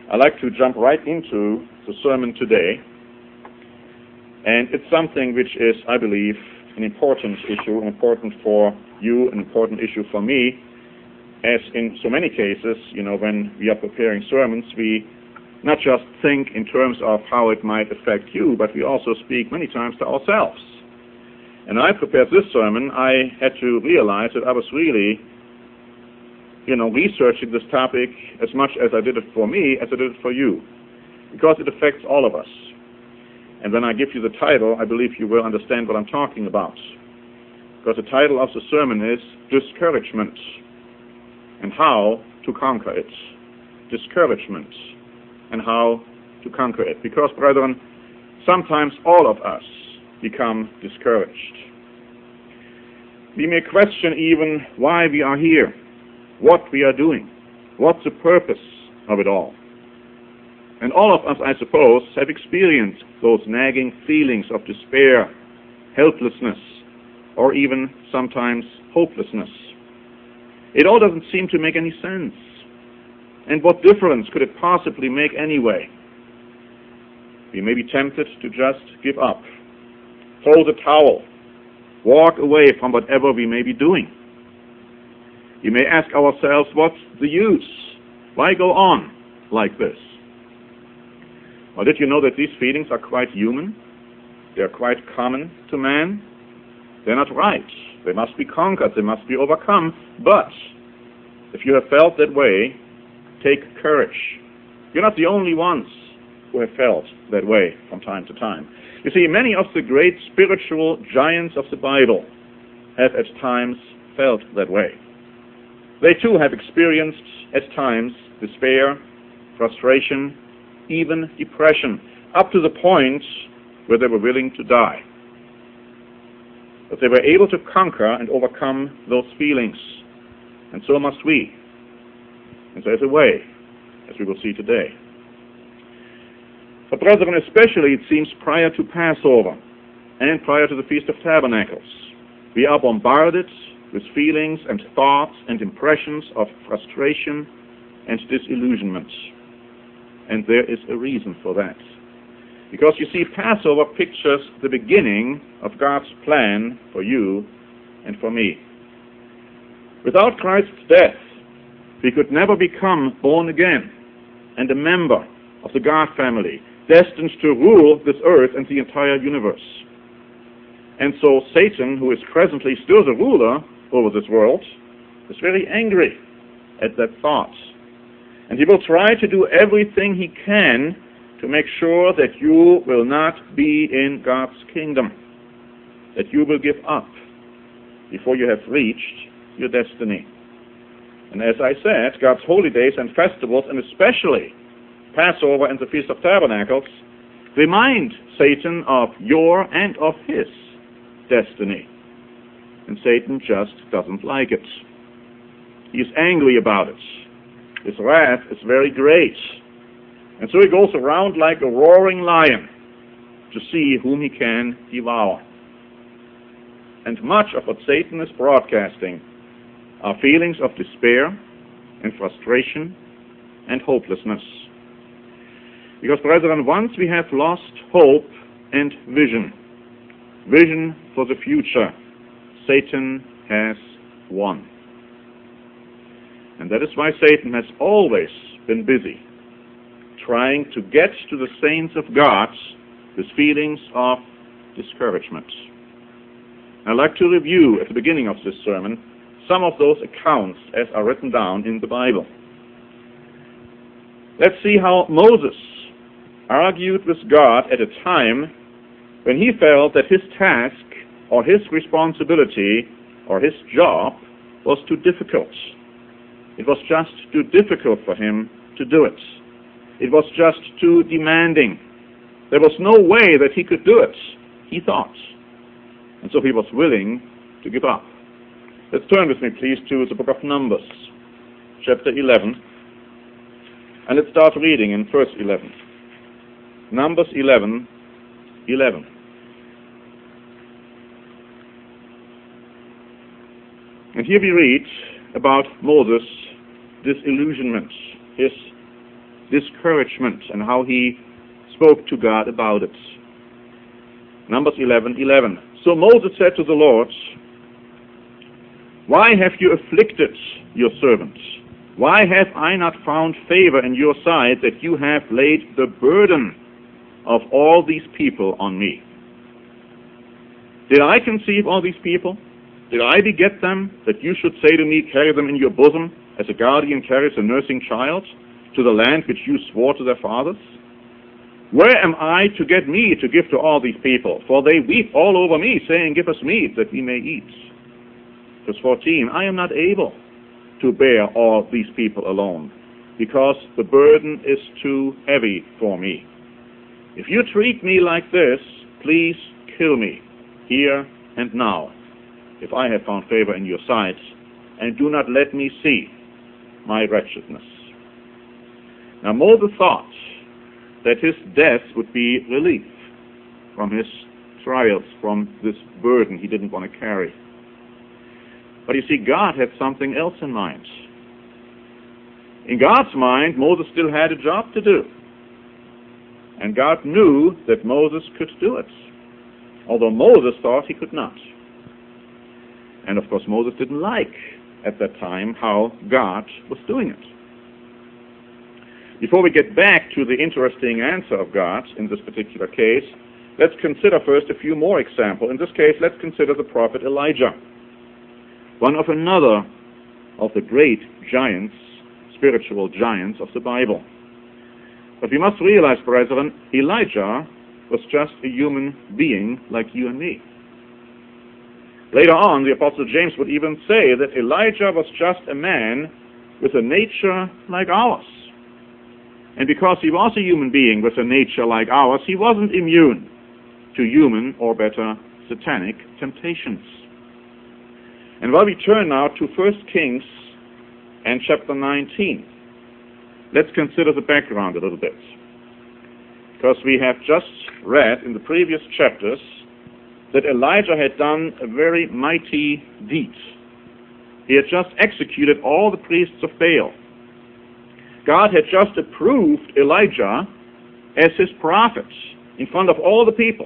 I'd like to jump right into the sermon today. And it's something which is, I believe, an important issue, important for you, an important issue for me. As in so many cases, when we are preparing sermons, we not just think in terms of how it might affect you, but we also speak many times to ourselves. And when I prepared this sermon, I had to realize that I was really researching this topic as much as I did it for me as I did it for you, because it affects all of us. And when I give you the title, I believe you will understand what I'm talking about. Because the title of the sermon is Discouragement and How to Conquer It. Discouragement and How to Conquer It. Because, brethren, sometimes all of us become discouraged. We may question even why we are here, what we are doing, what's the purpose of it all. And all of us, I suppose, have experienced those nagging feelings of despair, helplessness, or even sometimes hopelessness. It all doesn't seem to make any sense. And what difference could it possibly make anyway? We may be tempted to just give up, throw the towel, walk away from whatever we may be doing. We may ask ourselves, what's the use? Why go on like this? Well, did you know that these feelings are quite human? They're quite common to man. They're not right. They must be conquered. They must be overcome. But if you have felt that way, take courage. You're not the only ones who have felt that way from time to time. You see, many of the great spiritual giants of the Bible have at times felt that way. They too have experienced at times despair, frustration, even depression, up to the point where they were willing to die. But they were able to conquer and overcome those feelings, and so must we. And there's a way, as we will see today. But brethren, especially it seems prior to Passover and prior to the Feast of Tabernacles, we are bombarded with feelings and thoughts and impressions of frustration and disillusionment. And there is a reason for that. Because you see, Passover pictures the beginning of God's plan for you and for me. Without Christ's death, we could never become born again and a member of the God family, destined to rule this earth and the entire universe. And so Satan, who is presently still the ruler over this world, is very angry at that thought. And he will try to do everything he can to make sure that you will not be in God's kingdom, that you will give up before you have reached your destiny. And as I said, God's holy days and festivals, and especially Passover and the Feast of Tabernacles, remind Satan of your and of his destiny. And Satan just doesn't like it. He's angry about it. His wrath is very great. And so he goes around like a roaring lion to see whom he can devour. And much of what Satan is broadcasting are feelings of despair and frustration and hopelessness. Because, brethren, once we have lost hope and vision for the future, Satan has won. And that is why Satan has always been busy trying to get to the saints of God with feelings of discouragement. I'd like to review at the beginning of this sermon some of those accounts as are written down in the Bible. Let's see how Moses argued with God at a time when he felt that his task or his responsibility or his job was too difficult. It was just too difficult for him to do it. It was just too demanding. There was no way that he could do it, he thought. And so he was willing to give up. Let's turn with me, please, to the book of Numbers, chapter 11. And let's start reading in verse 11. Numbers 11:11. And here we read about Moses' disillusionment, his discouragement and how he spoke to God about it. Numbers 11:11. So Moses said to the Lord, "Why have you afflicted your servant? Why have I not found favor in your sight that you have laid the burden of all these people on me? Did I conceive all these people? Did I beget them, that you should say to me, carry them in your bosom, as a guardian carries a nursing child, to the land which you swore to their fathers? Where am I to get meat to give to all these people? For they weep all over me, saying, give us meat that we may eat." Verse 14, "I am not able to bear all these people alone, because the burden is too heavy for me. If you treat me like this, please kill me here and now, if I have found favor in your sight, and do not let me see my wretchedness." Now Moses thought that his death would be relief from his trials, from this burden he didn't want to carry. But you see, God had something else in mind. In God's mind, Moses still had a job to do. And God knew that Moses could do it, although Moses thought he could not. And of course, Moses didn't like at that time how God was doing it. Before we get back to the interesting answer of God in this particular case, let's consider first a few more examples. In this case, let's consider the prophet Elijah, one of another of the great giants, spiritual giants of the Bible. But we must realize, brethren, Elijah was just a human being like you and me. Later on, the Apostle James would even say that Elijah was just a man with a nature like ours. And because he was a human being with a nature like ours, he wasn't immune to human, or better, satanic temptations. And while we turn now to 1 Kings and chapter 19, let's consider the background a little bit. Because we have just read in the previous chapters that Elijah had done a very mighty deed. He had just executed all the priests of Baal. God had just approved Elijah as his prophet in front of all the people.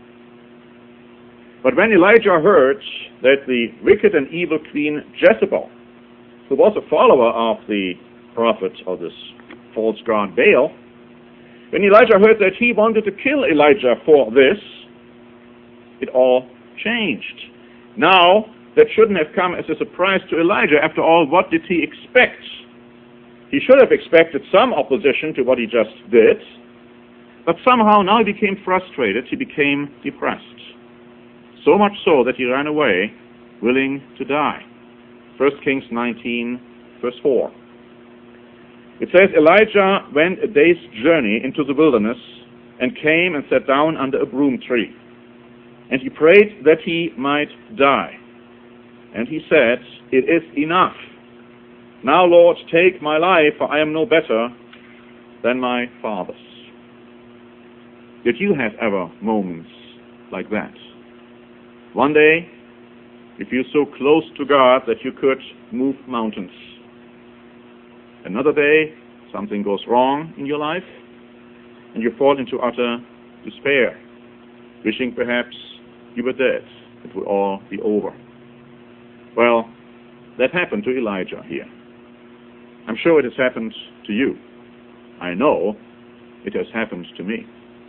But when Elijah heard that the wicked and evil queen Jezebel, who was a follower of the prophet of this false god Baal, when Elijah heard that he wanted to kill Elijah for this, it all changed. Now, that shouldn't have come as a surprise to Elijah. After all, what did he expect? He should have expected some opposition to what he just did, but somehow now he became frustrated, he became depressed. So much so that he ran away, willing to die. 1 Kings 19, verse 4. It says, "Elijah went a day's journey into the wilderness and came and sat down under a broom tree. And he prayed that he might die. And he said, 'It is enough. Now, Lord, take my life, for I am no better than my fathers.'" Did you have ever moments like that? One day, you feel so close to God that you could move mountains. Another day, something goes wrong in your life, and you fall into utter despair, wishing perhaps you were dead. It would all be over. Well, that happened to Elijah here. I'm sure it has happened to you. I know it has happened to me.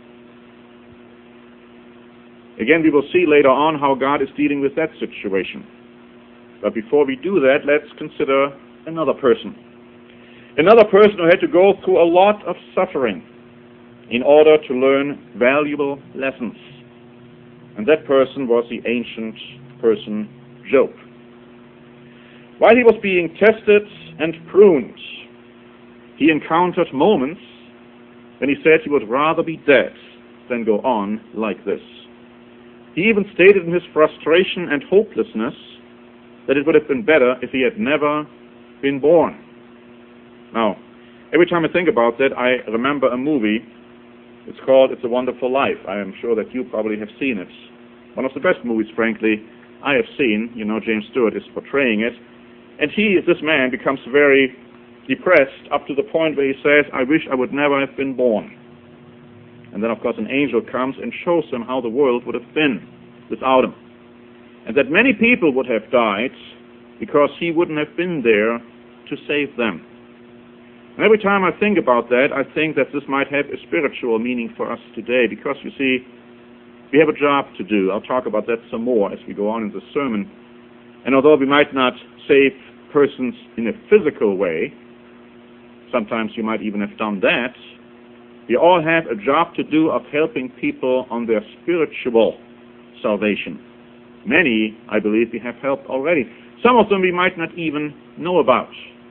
Again, we will see later on how God is dealing with that situation. But before we do that, let's consider another person. Another person who had to go through a lot of suffering in order to learn valuable lessons. And that person was the ancient person, Job. While he was being tested and pruned, he encountered moments when he said he would rather be dead than go on like this. He even stated in his frustration and hopelessness that it would have been better if he had never been born. Now, every time I think about that, I remember a movie. It's called It's a Wonderful Life. I am sure that you probably have seen it. One of the best movies, frankly, I have seen. You know, James Stewart is portraying it. And this man becomes very depressed up to the point where he says, I wish I would never have been born. And then, of course, an angel comes and shows him how the world would have been without him. And that many people would have died because he wouldn't have been there to save them. And every time I think about that, I think that this might have a spiritual meaning for us today, because, you see, we have a job to do. I'll talk about that some more as we go on in the sermon. And although we might not save persons in a physical way, sometimes you might even have done that, we all have a job to do of helping people on their spiritual salvation. Many, I believe, we have helped already. Some of them we might not even know about.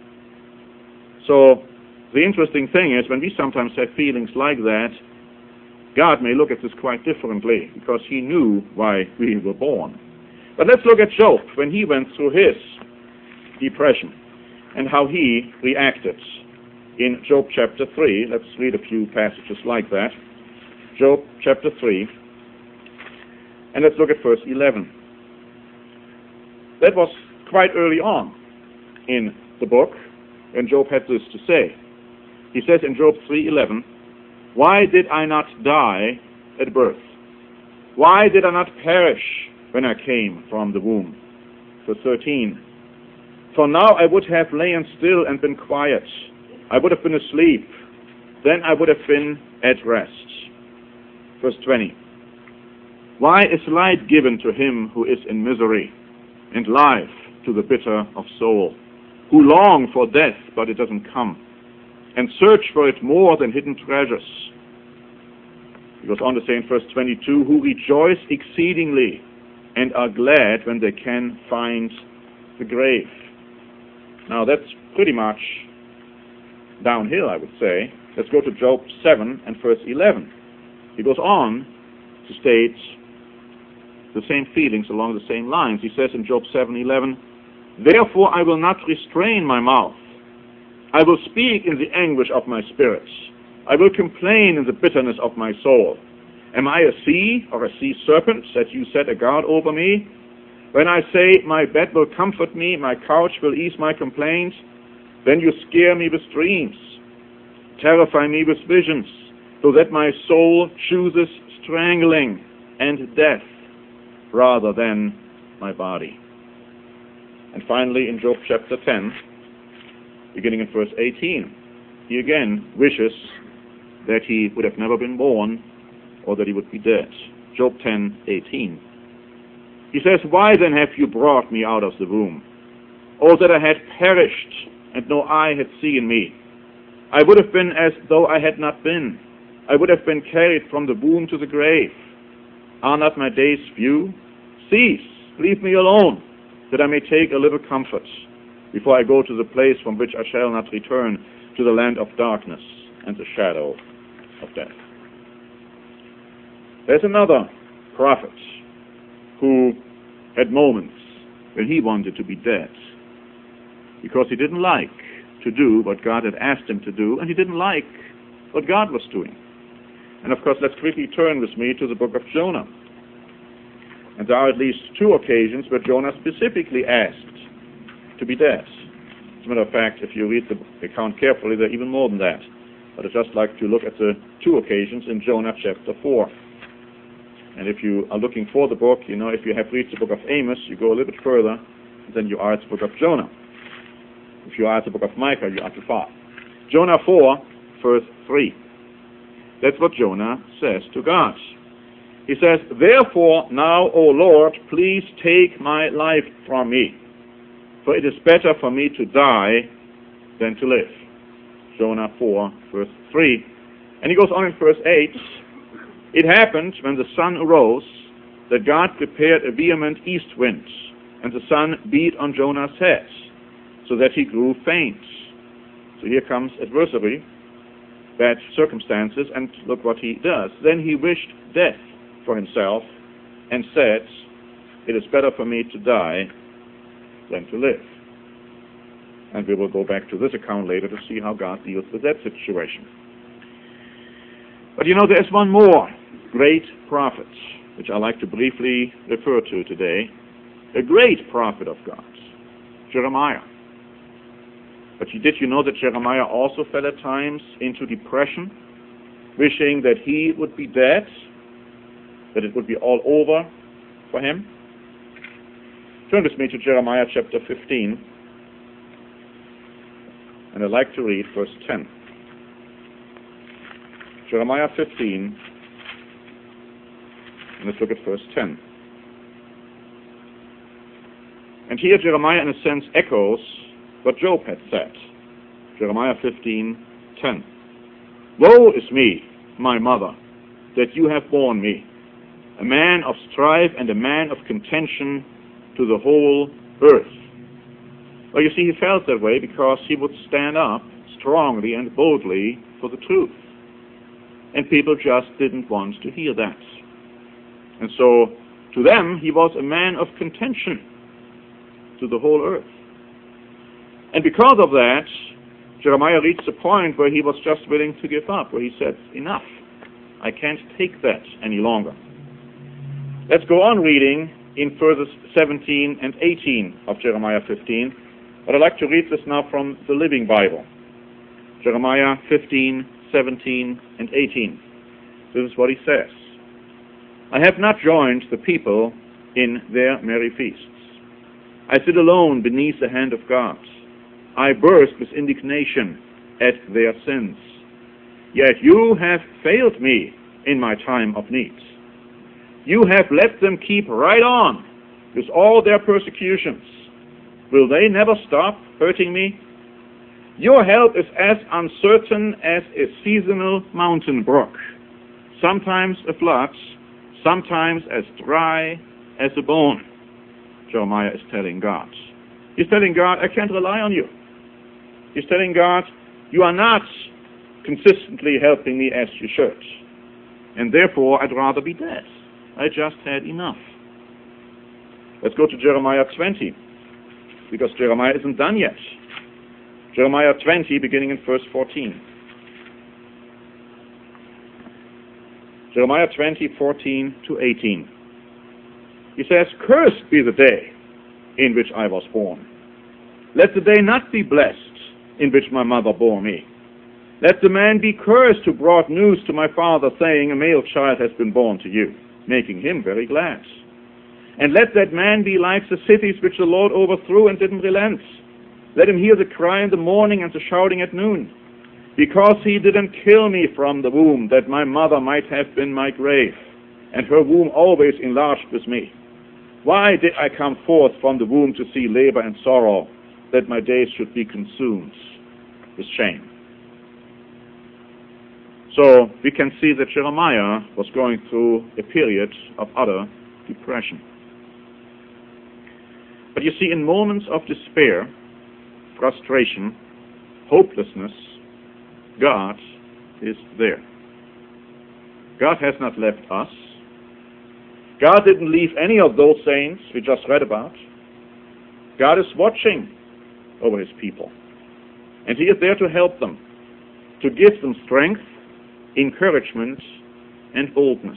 So the interesting thing is, when we sometimes have feelings like that, God may look at this quite differently, because he knew why we were born. But let's look at Job when he went through his depression and how he reacted. In Job chapter 3, let's read a few passages like that. Job chapter 3, and let's look at verse 11. That was quite early on in the book, and Job had this to say. He says in Job 3:11, why did I not die at birth? Why did I not perish when I came from the womb? Verse 13, for now I would have lain still and been quiet. I would have been asleep. Then I would have been at rest. Verse 20, why is light given to him who is in misery, and life to the bitter of soul, who long for death, but it doesn't come, and search for it more than hidden treasures? He goes on to say in verse 22, who rejoice exceedingly and are glad when they can find the grave. Now that's pretty much downhill, I would say. Let's go to Job 7 and verse 11. He goes on to state the same feelings along the same lines. He says in Job 7:11, therefore I will not restrain my mouth. I will speak in the anguish of my spirit. I will complain in the bitterness of my soul. Am I a sea or a sea serpent that you set a guard over me? When I say my bed will comfort me, my couch will ease my complaints, then you scare me with dreams, terrify me with visions, so that my soul chooses strangling and death rather than my body. And finally, in Job chapter 10, beginning in verse 18, he again wishes that he would have never been born, or that he would be dead. Job 10:18. He says, why then have you brought me out of the womb? Oh, that I had perished, and no eye had seen me. I would have been as though I had not been. I would have been carried from the womb to the grave. Are not my days few? Cease, leave me alone, that I may take a little comfort, before I go to the place from which I shall not return, to the land of darkness and the shadow of death. There's another prophet who had moments when he wanted to be dead, because he didn't like to do what God had asked him to do, and he didn't like what God was doing. And of course, let's quickly turn with me to the book of Jonah. And there are at least two occasions where Jonah specifically asked to be dead. As a matter of fact, if you read the account carefully, there are even more than that. But I'd just like to look at the two occasions in Jonah chapter 4. And if you are looking for the book, if you have read the book of Amos, you go a little bit further than you are at the book of Jonah. If you are at the book of Micah, you are too far. Jonah 4, verse 3. That's what Jonah says to God. He says, therefore now, O Lord, please take my life from me, for it is better for me to die than to live. Jonah 4, verse 3. And he goes on in verse 8, it happened when the sun arose that God prepared a vehement east wind, and the sun beat on Jonah's head, so that he grew faint. So here comes adversary, bad circumstances, and look what he does. Then he wished death for himself and said, it is better for me to die than to live. And we will go back to this account later to see how God deals with that situation. But there is one more great prophet, which I like to briefly refer to today, a great prophet of God, Jeremiah. But did you know that Jeremiah also fell at times into depression, wishing that he would be dead, that it would be all over for him? Turn with me to Jeremiah chapter 15, and I'd like to read verse 10. Jeremiah 15, and let's look at verse 10. And here Jeremiah, in a sense, echoes what Job had said. Jeremiah 15:10. Woe is me, my mother, that you have borne me, a man of strife and a man of contention to the whole earth. Well, you see, he felt that way because he would stand up strongly and boldly for the truth. And people just didn't want to hear that. And so, to them, he was a man of contention to the whole earth. And because of that, Jeremiah reached a point where he was just willing to give up, where he said, enough, I can't take that any longer. Let's go on reading in verses 17 and 18 of Jeremiah 15, but I'd like to read this now from the Living Bible. Jeremiah 15, 17, and 18. This is what he says. I have not joined the people in their merry feasts. I sit alone beneath the hand of God. I burst with indignation at their sins. Yet you have failed me in my time of need. You have let them keep right on with all their persecutions. Will they never stop hurting me? Your help is as uncertain as a seasonal mountain brook, sometimes a flood, sometimes as dry as a bone. Jeremiah is telling God. He's telling God, I can't rely on you. He's telling God, you are not consistently helping me as you should. And therefore, I'd rather be dead. I just had enough. Let's go to Jeremiah 20, because Jeremiah isn't done yet. Jeremiah 20, beginning in verse 14. Jeremiah 20, 14 to 18. He says, cursed be the day in which I was born. Let the day not be blessed in which my mother bore me. Let the man be cursed who brought news to my father, saying, a male child has been born to you, making him very glad. And let that man be like the cities which the Lord overthrew and didn't relent. Let him hear the cry in the morning and the shouting at noon. Because he didn't kill me from the womb, that my mother might have been my grave, and her womb always enlarged with me. Why did I come forth from the womb to see labor and sorrow, that my days should be consumed with shame? So we can see that Jeremiah was going through a period of utter depression. But you see, in moments of despair, frustration, hopelessness, God is there. God has not left us. God didn't leave any of those saints we just read about. God is watching over his people. And he is there to help them, to give them strength, encouragement, and boldness.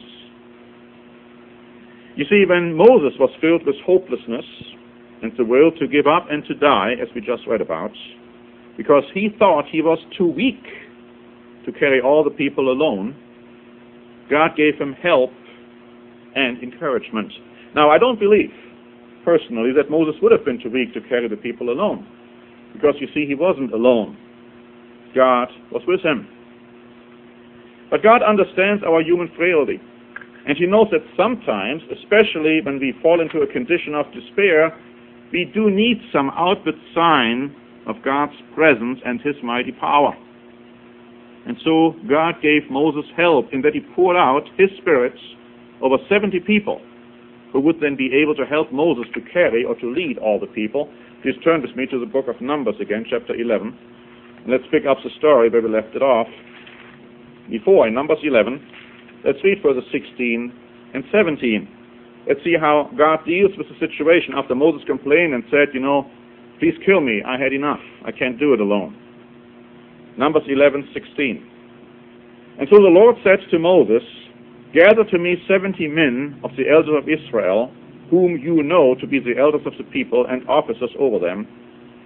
You see, when Moses was filled with hopelessness and the will to give up and to die, as we just read about, because he thought he was too weak to carry all the people alone, God gave him help and encouragement. Now, I don't believe, personally, that Moses would have been too weak to carry the people alone, because, you see, he wasn't alone. God was with him. But God understands our human frailty, and he knows that sometimes, especially when we fall into a condition of despair, we do need some outward sign of God's presence and his mighty power. And so God gave Moses help in that he poured out his Spirit over 70 people who would then be able to help Moses to carry or to lead all the people. Please turn with me to the book of Numbers again, chapter 11. And let's pick up the story where we left it off before, in Numbers 11. Let's read verses 16 and 17. Let's see how God deals with the situation after Moses complained and said, please kill me, I had enough, I can't do it alone. Numbers 11:16. And so the Lord said to Moses, gather to me 70 men of the elders of Israel, whom you know to be the elders of the people and officers over them,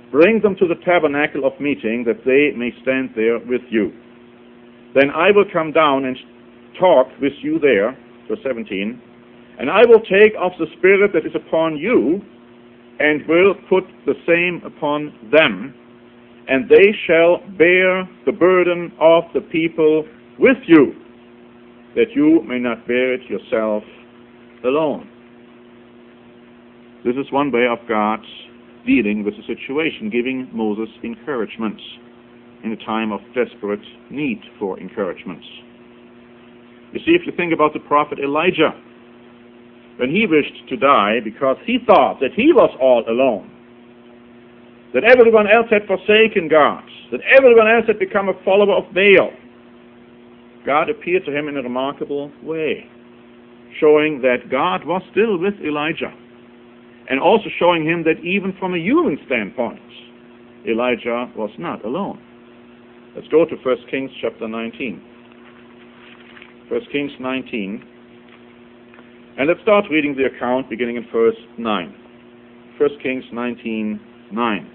bring them to the tabernacle of meeting, that they may stand there with you. Then I will come down and talk with you there, verse 17, and I will take of the Spirit that is upon you, and will put the same upon them, and they shall bear the burden of the people with you, that you may not bear it yourself alone. This is one way of God dealing with the situation, giving Moses encouragement in a time of desperate need for encouragement. You see, if you think about the prophet Elijah, when he wished to die because he thought that he was all alone, that everyone else had forsaken God, that everyone else had become a follower of Baal, God appeared to him in a remarkable way, showing that God was still with Elijah, and also showing him that even from a human standpoint, Elijah was not alone. Let's go to 1 Kings chapter 19. 1 Kings 19. And let's start reading the account beginning in verse 9. 1 Kings 19:9.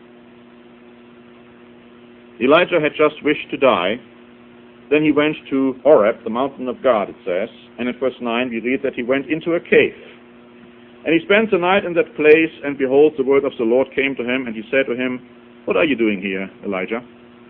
Elijah had just wished to die. Then he went to Horeb, the mountain of God, it says. And in verse 9 we read that he went into a cave. And he spent the night in that place, and behold, the word of the Lord came to him, and he said to him, "What are you doing here, Elijah?"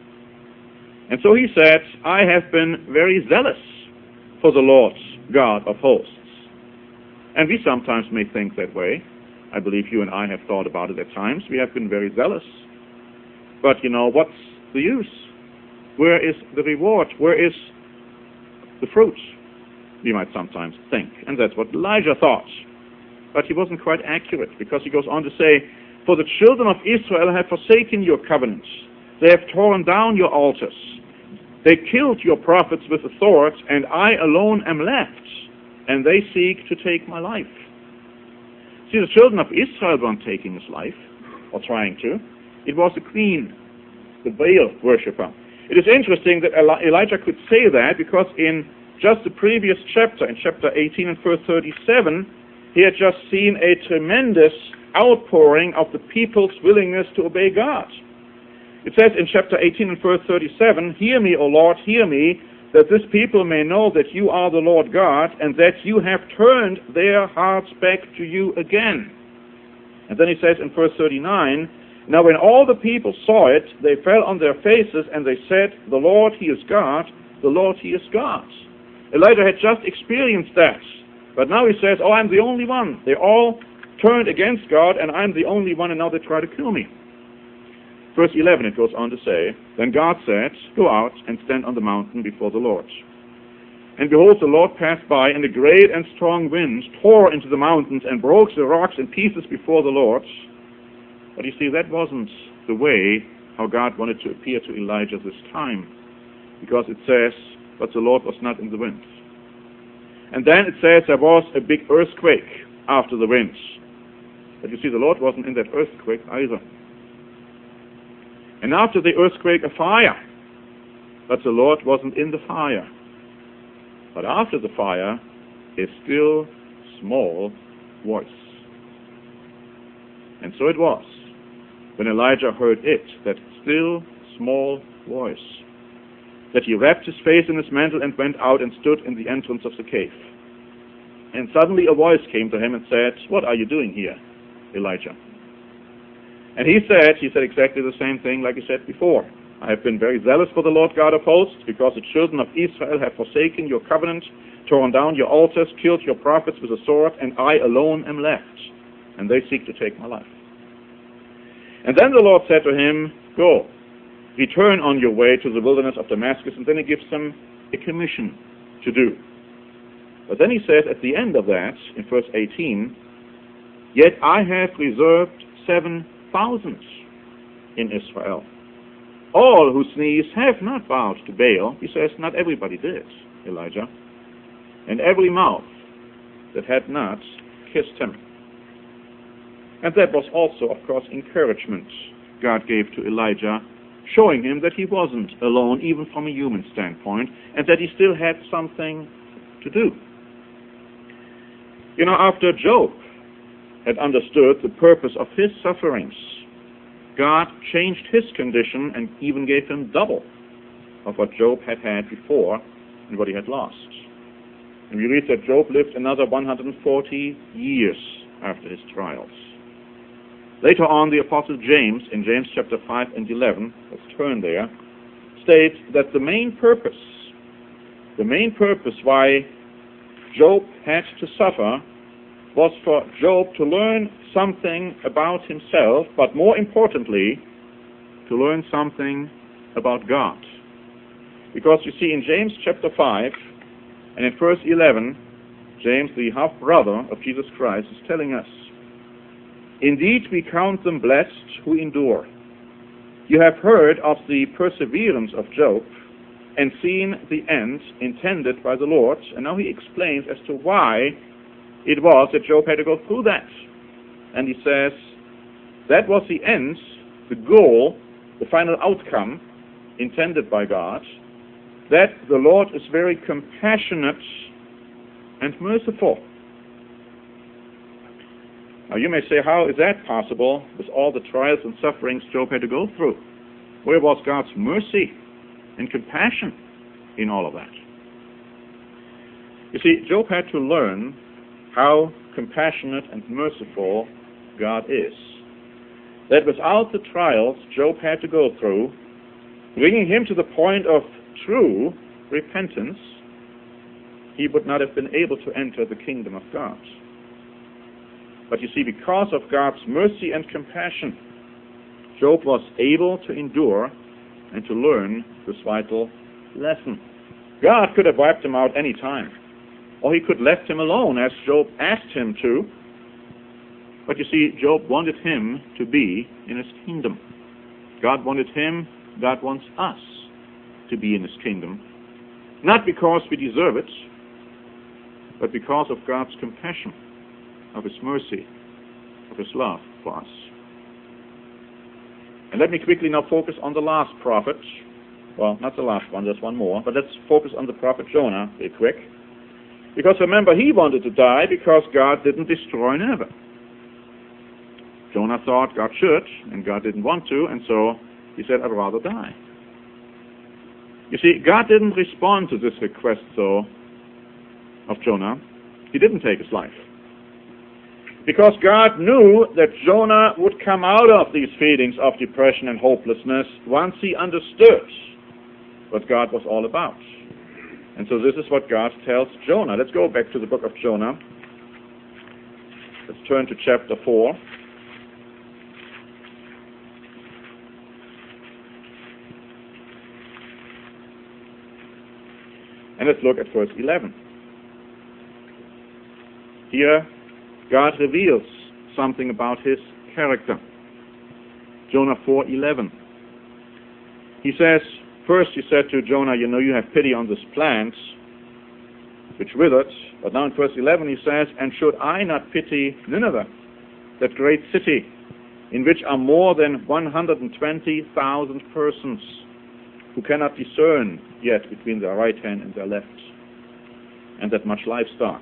And so he said, "I have been very zealous for the Lord God of hosts." And we sometimes may think that way. I believe you and I have thought about it at times. We have been very zealous. But, what's the use? Where is the reward? Where is the fruit? We might sometimes think. And that's what Elijah thought. But he wasn't quite accurate, because he goes on to say, "For the children of Israel have forsaken your covenants. They have torn down your altars. They killed your prophets with the sword, and I alone am left, and they seek to take my life." See, the children of Israel weren't taking his life, or trying to. It was the queen, the Baal worshipper. It is interesting that Elijah could say that, because in just the previous chapter, in chapter 18 and verse 37, he had just seen a tremendous outpouring of the people's willingness to obey God. It says in chapter 18 and verse 37, "Hear me, O Lord, hear me, that this people may know that you are the Lord God, and that you have turned their hearts back to you again." And then he says in verse 39, "Now when all the people saw it, they fell on their faces, and they said, 'The Lord, he is God, the Lord, he is God.'" Elijah had just experienced that. But now he says, "Oh, I'm the only one. They all turned against God, and I'm the only one, and now they try to kill me." Verse 11, it goes on to say, "Then God said, 'Go out and stand on the mountain before the Lord.' And behold, the Lord passed by, and a great and strong wind tore into the mountains and broke the rocks in pieces before the Lord." But you see, that wasn't the way how God wanted to appear to Elijah this time. Because it says, "But the Lord was not in the wind." And then it says there was a big earthquake after the wind. But you see, the Lord wasn't in that earthquake either. And after the earthquake, a fire. But the Lord wasn't in the fire. But after the fire, a still small voice. And so it was, when Elijah heard it, that still small voice, that he wrapped his face in his mantle and went out and stood in the entrance of the cave. And suddenly a voice came to him and said, "What are you doing here, Elijah?" And he said exactly the same thing like he said before. "I have been very zealous for the Lord God of hosts, because the children of Israel have forsaken your covenant, torn down your altars, killed your prophets with a sword, and I alone am left, and they seek to take my life." And then the Lord said to him, "Go, return on your way to the wilderness of Damascus," and then he gives him a commission to do. But then he says at the end of that, in verse 18, "Yet I have reserved 7,000 in Israel, all whose knees have not bowed to Baal." He says not everybody did, Elijah. "And every mouth that had not kissed him." And that was also, of course, encouragement God gave to Elijah, showing him that he wasn't alone, even from a human standpoint, and that he still had something to do. After Job had understood the purpose of his sufferings, God changed his condition and even gave him double of what Job had had before and what he had lost. And we read that Job lived another 140 years after his trials. Later on, the Apostle James, in James chapter 5 and 11, let's turn there, states that the main purpose why Job had to suffer was for Job to learn something about himself, but more importantly, to learn something about God. Because you see, in James chapter 5 and in verse 11, James, the half-brother of Jesus Christ, is telling us, "Indeed, we count them blessed who endure. You have heard of the perseverance of Job and seen the end intended by the Lord." And now he explains as to why it was that Job had to go through that. And he says, that was the end, the goal, the final outcome intended by God, that the Lord is very compassionate and merciful. Now you may say, how is that possible with all the trials and sufferings Job had to go through? Where was God's mercy and compassion in all of that? You see, Job had to learn how compassionate and merciful God is. That without the trials Job had to go through, bringing him to the point of true repentance, he would not have been able to enter the kingdom of God. But you see, because of God's mercy and compassion, Job was able to endure and to learn this vital lesson. God could have wiped him out any time, or he could have left him alone as Job asked him to. But you see, Job wanted him to be in his kingdom. God wanted him, God wants us to be in his kingdom. Not because we deserve it, but because of God's compassion, of his mercy, of his love for us. And let me quickly now focus on the last prophet. Well, not the last one, there's one more, but let's focus on the prophet Jonah very quick. Because remember, he wanted to die because God didn't destroy Nineveh. Jonah thought God should, and God didn't want to, and so he said, I'd rather die. You see, God didn't respond to this request, though, of Jonah. He didn't take his life. Because God knew that Jonah would come out of these feelings of depression and hopelessness once he understood what God was all about. And so this is what God tells Jonah. Let's go back to the book of Jonah. Let's turn to chapter 4. And let's look at verse 11. Here, God reveals something about his character. Jonah 4:11. He says, first he said to Jonah, you know, you have pity on this plant, which withered. But now in verse 11 he says, and should I not pity Nineveh, that great city, in which are more than 120,000 persons, who cannot discern yet between their right hand and their left, and that much livestock.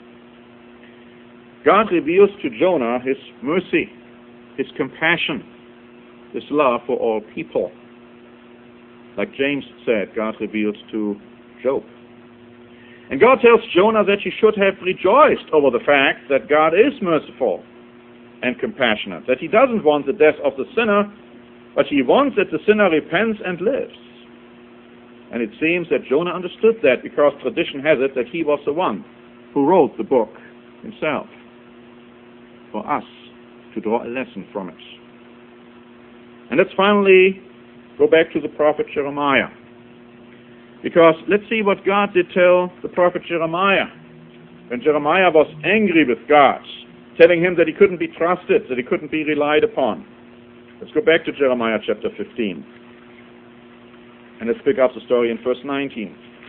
God reveals to Jonah his mercy, his compassion, his love for all people. Like James said, God reveals to Job. And God tells Jonah that he should have rejoiced over the fact that God is merciful and compassionate, that he doesn't want the death of the sinner, but he wants that the sinner repents and lives. And it seems that Jonah understood that, because tradition has it that he was the one who wrote the book himself, for us to draw a lesson from it. And let's finally go back to the prophet Jeremiah, because let's see what God did tell the prophet Jeremiah when Jeremiah was angry with God, telling him that he couldn't be trusted, that he couldn't be relied upon. Let's go back to Jeremiah chapter 15. And let's pick up the story in verse 19.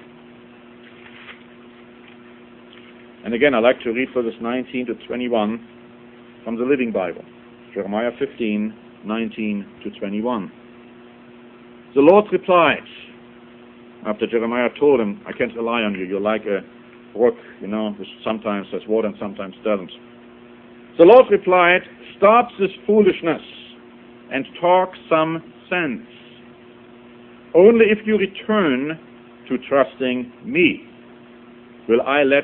And again, I like to read verses 19 to 21 from the Living Bible. Jeremiah 15, 19 to 21. The Lord replied, after Jeremiah told him, I can't rely on you. You're like a brook, which sometimes has water and sometimes doesn't. The Lord replied, stop this foolishness and talk some sense. Only if you return to trusting me will I let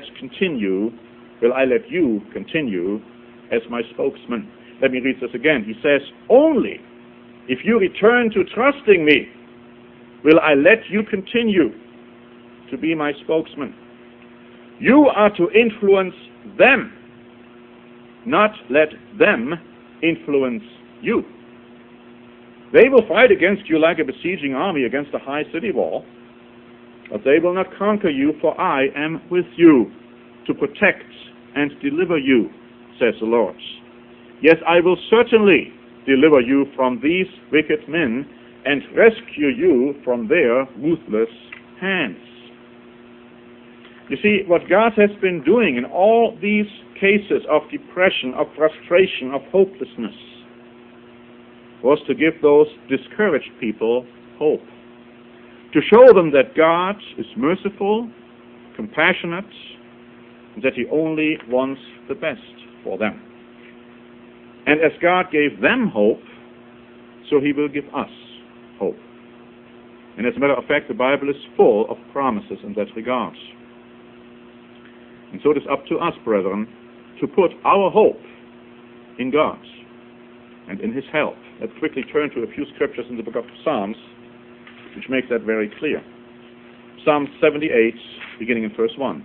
you continue as my spokesman. Let me read this again. He says, only if you return to trusting me will I let you continue to be my spokesman. You are to influence them, not let them influence you. They will fight against you like a besieging army against a high city wall, but they will not conquer you, for I am with you to protect and deliver you, says the Lord. Yes, I will certainly deliver you from these wicked men and rescue you from their ruthless hands. You see, what God has been doing in all these cases of depression, of frustration, of hopelessness, was to give those discouraged people hope. To show them that God is merciful, compassionate, and that He only wants the best for them. And as God gave them hope, so He will give us hope. And as a matter of fact, the Bible is full of promises in that regard. And so it is up to us, brethren, to put our hope in God and in His help. Let's quickly turn to a few scriptures in the book of Psalms, which makes that very clear. Psalm 78, beginning in verse 1.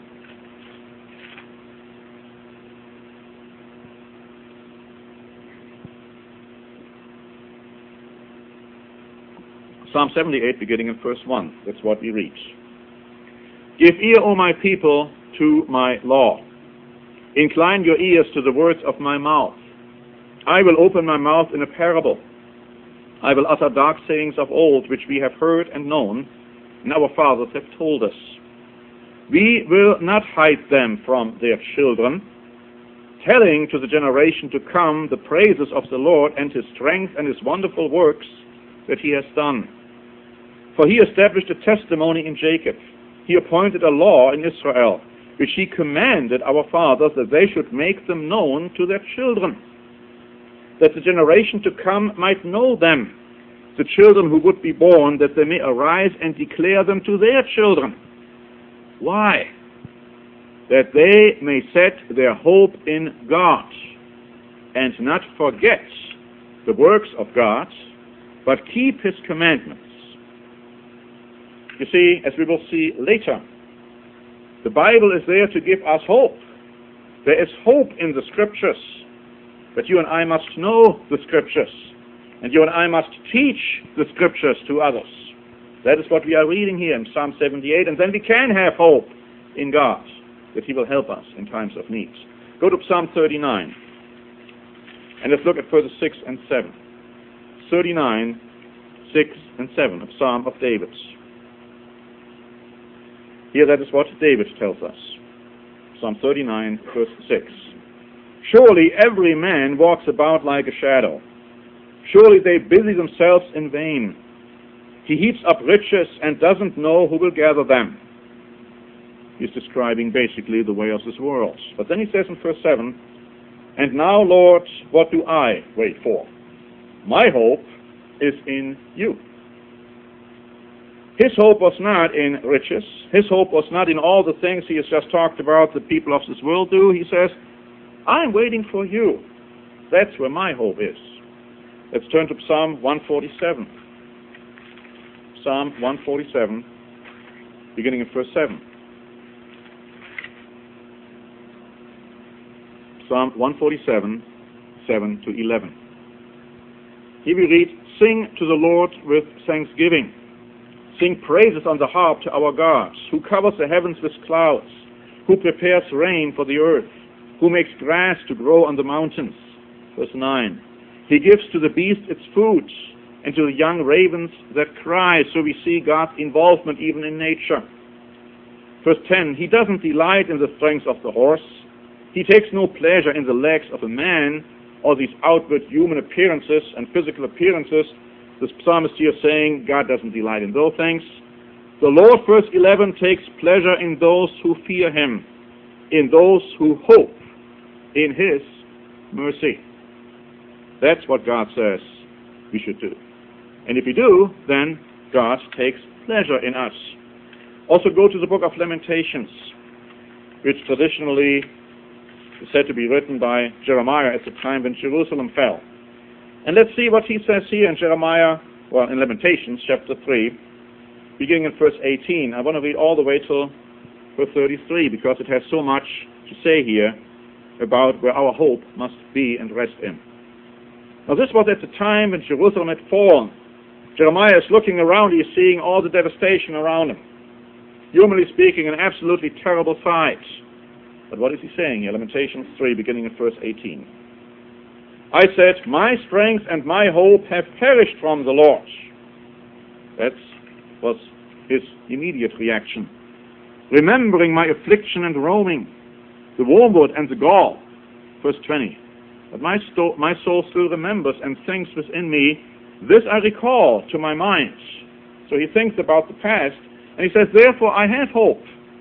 Psalm 78, beginning in verse 1. That's what we read. Give ear, O my people, to my law. Incline your ears to the words of my mouth. I will open my mouth in a parable. I will utter dark sayings of old, which we have heard and known, and our fathers have told us. We will not hide them from their children, telling to the generation to come the praises of the Lord and His strength and His wonderful works that He has done. For He established a testimony in Jacob. He appointed a law in Israel, which He commanded our fathers that they should make them known to their children, that the generation to come might know them, the children who would be born, that they may arise and declare them to their children. Why? That they may set their hope in God and not forget the works of God, but keep His commandments. You see, as we will see later, the Bible is there to give us hope. There is hope in the Scriptures, but you and I must know the Scriptures, and you and I must teach the Scriptures to others. That is what we are reading here in Psalm 78, and then we can have hope in God, that He will help us in times of need. Go to Psalm 39, and let's look at verses 6 and 7. 39, 6 and 7, a Psalm of David. Here that is what David tells us. Psalm 39, verse 6. Surely every man walks about like a shadow. Surely they busy themselves in vain. He heaps up riches and doesn't know who will gather them. He's describing basically the way of this world. But then he says in verse 7, and now, Lord, what do I wait for? My hope is in you. His hope was not in riches. His hope was not in all the things he has just talked about the people of this world do. He says, I'm waiting for you. That's where my hope is. Let's turn to Psalm 147. Psalm 147, beginning in verse 7. Psalm 147, 7 to 11. Here we read, sing to the Lord with thanksgiving. Sing praises on the harp to our God, who covers the heavens with clouds, who prepares rain for the earth, who makes grass to grow on the mountains. Verse 9. He gives to the beast its food, and to the young ravens that cry. So we see God's involvement even in nature. Verse 10. He doesn't delight in the strength of the horse. He takes no pleasure in the legs of a man, or these outward human appearances and physical appearances. The psalmist here is saying God doesn't delight in those things. The Lord, verse 11, takes pleasure in those who fear Him, in those who hope in His mercy. That's what God says we should do. And if we do, then God takes pleasure in us. Also go to the book of Lamentations, which traditionally is said to be written by Jeremiah at the time when Jerusalem fell. And let's see what he says here in in Lamentations chapter 3, beginning in verse 18. I want to read all the way till verse 33 because it has so much to say here about where our hope must be and rest in. Now this was at the time when Jerusalem had fallen. Jeremiah is looking around, he is seeing all the devastation around him. Humanly speaking, an absolutely terrible sight. But what is he saying here? Lamentations 3, beginning in verse 18. I said, my strength and my hope have perished from the Lord. That was his immediate reaction. Remembering my affliction and roaming, the wormwood and the gall. Verse 20. But my soul still remembers and thinks within me, this I recall to my mind. So he thinks about the past, and he says, therefore I have hope.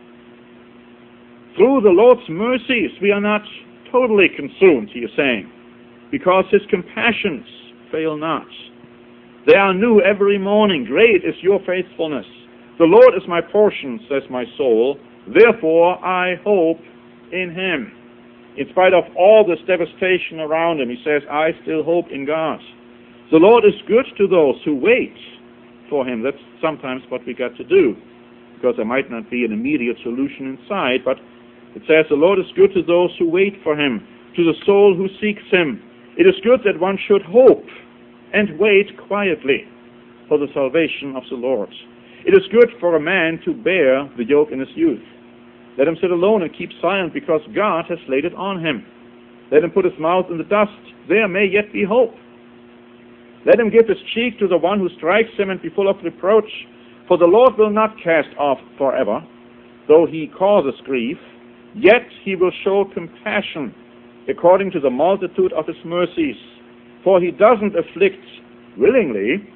Through the Lord's mercies we are not totally consumed, he is saying, because his compassions fail not. They are new every morning. Great is your faithfulness. The Lord is my portion, says my soul. Therefore I hope in him. In spite of all this devastation around him, he says, I still hope in God. The Lord is good to those who wait for him. That's sometimes what we got to do, because there might not be an immediate solution inside, but it says the Lord is good to those who wait for him, to the soul who seeks him. It is good that one should hope and wait quietly for the salvation of the Lord. It is good for a man to bear the yoke in his youth. Let him sit alone and keep silent, because God has laid it on him. Let him put his mouth in the dust. There may yet be hope. Let him give his cheek to the one who strikes him and be full of reproach. For the Lord will not cast off forever, though he causes grief. Yet he will show compassion according to the multitude of his mercies. For he doesn't afflict willingly,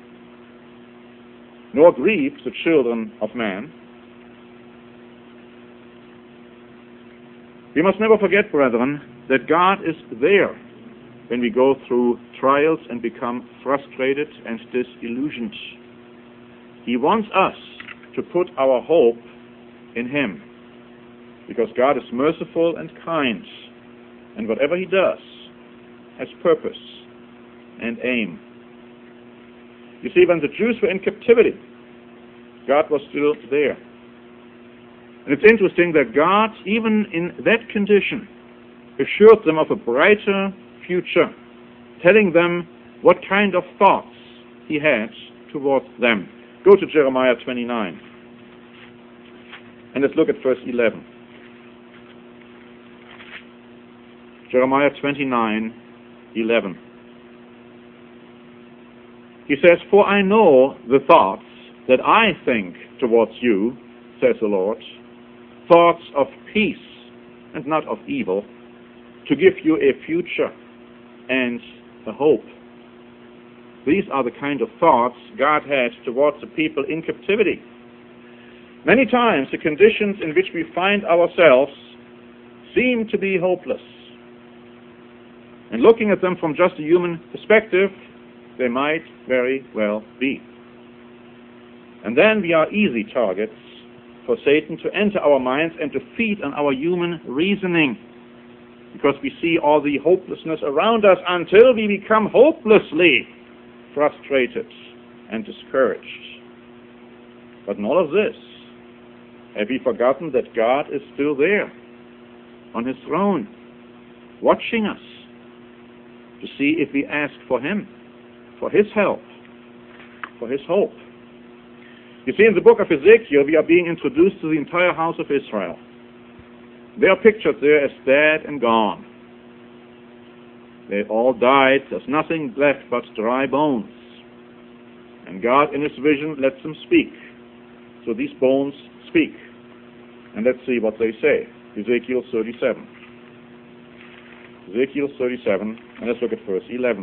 nor grieve the children of man. We must never forget, brethren, that God is there when we go through trials and become frustrated and disillusioned. He wants us to put our hope in him, because God is merciful and kind, and whatever he does has purpose and aim. You see, when the Jews were in captivity, God was still there. And it's interesting that God, even in that condition, assured them of a brighter future, telling them what kind of thoughts he had towards them. Go to Jeremiah 29, and let's look at verse 11. Jeremiah 29:11. He says, for I know the thoughts that I think towards you, says the Lord, thoughts of peace and not of evil, to give you a future and a hope. These are the kind of thoughts God had towards the people in captivity. Many times the conditions in which we find ourselves seem to be hopeless. And looking at them from just a human perspective, they might very well be. And then we are easy targets for Satan to enter our minds and to feed on our human reasoning, because we see all the hopelessness around us until we become hopelessly frustrated and discouraged. But in all of this, have we forgotten that God is still there on his throne, watching us to see if we ask for him, for his help, for his hope? You see, in the book of Ezekiel, we are being introduced to the entire house of Israel. They are pictured there as dead and gone. They all died. There's nothing left but dry bones. And God, in his vision, lets them speak. So these bones speak. And let's see what they say. Ezekiel 37. Ezekiel 37, and let's look at verse 11.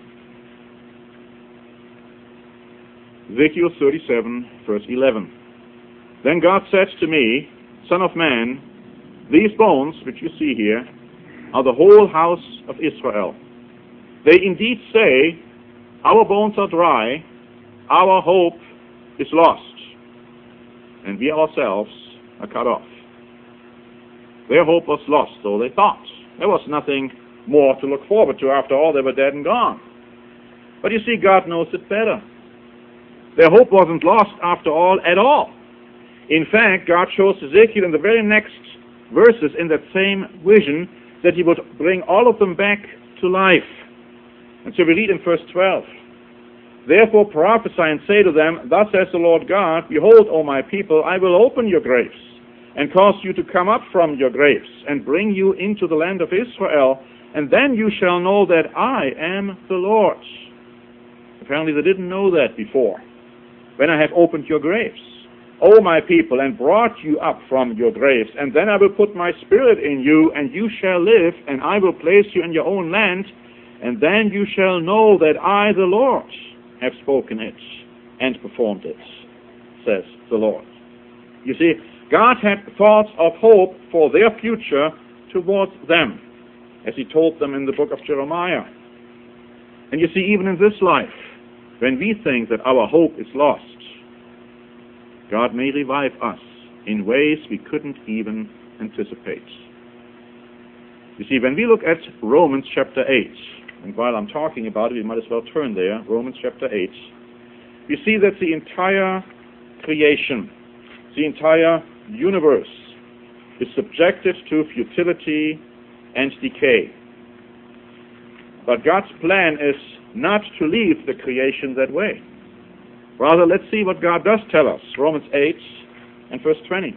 Ezekiel 37, verse 11. Then God said to me, Son of man, these bones, which you see here, are the whole house of Israel. They indeed say, Our bones are dry, our hope is lost, and we ourselves are cut off. Their hope was lost, so they thought. There was nothing more to look forward to. After all, they were dead and gone. But you see, God knows it better. Their hope wasn't lost after all at all. In fact, God shows Ezekiel in the very next verses in that same vision that he would bring all of them back to life. And so we read in verse 12, "Therefore prophesy and say to them, Thus says the Lord God, Behold, O my people, I will open your graves, and cause you to come up from your graves, and bring you into the land of Israel, and then you shall know that I am the Lord." Apparently they didn't know that before. "When I have opened your graves, O my people, and brought you up from your graves, and then I will put my spirit in you, and you shall live, and I will place you in your own land, and then you shall know that I, the Lord, have spoken it and performed it, says the Lord." You see, God had thoughts of hope for their future towards them, as he told them in the book of Jeremiah. And you see, even in this life, when we think that our hope is lost, God may revive us in ways we couldn't even anticipate. You see, when we look at Romans chapter 8, and while I'm talking about it, we might as well turn there, Romans chapter 8, we see that the entire creation, the entire universe, is subjected to futility and decay. But God's plan is not to leave the creation that way. Rather, let's see what God does tell us. Romans 8 and verse 20.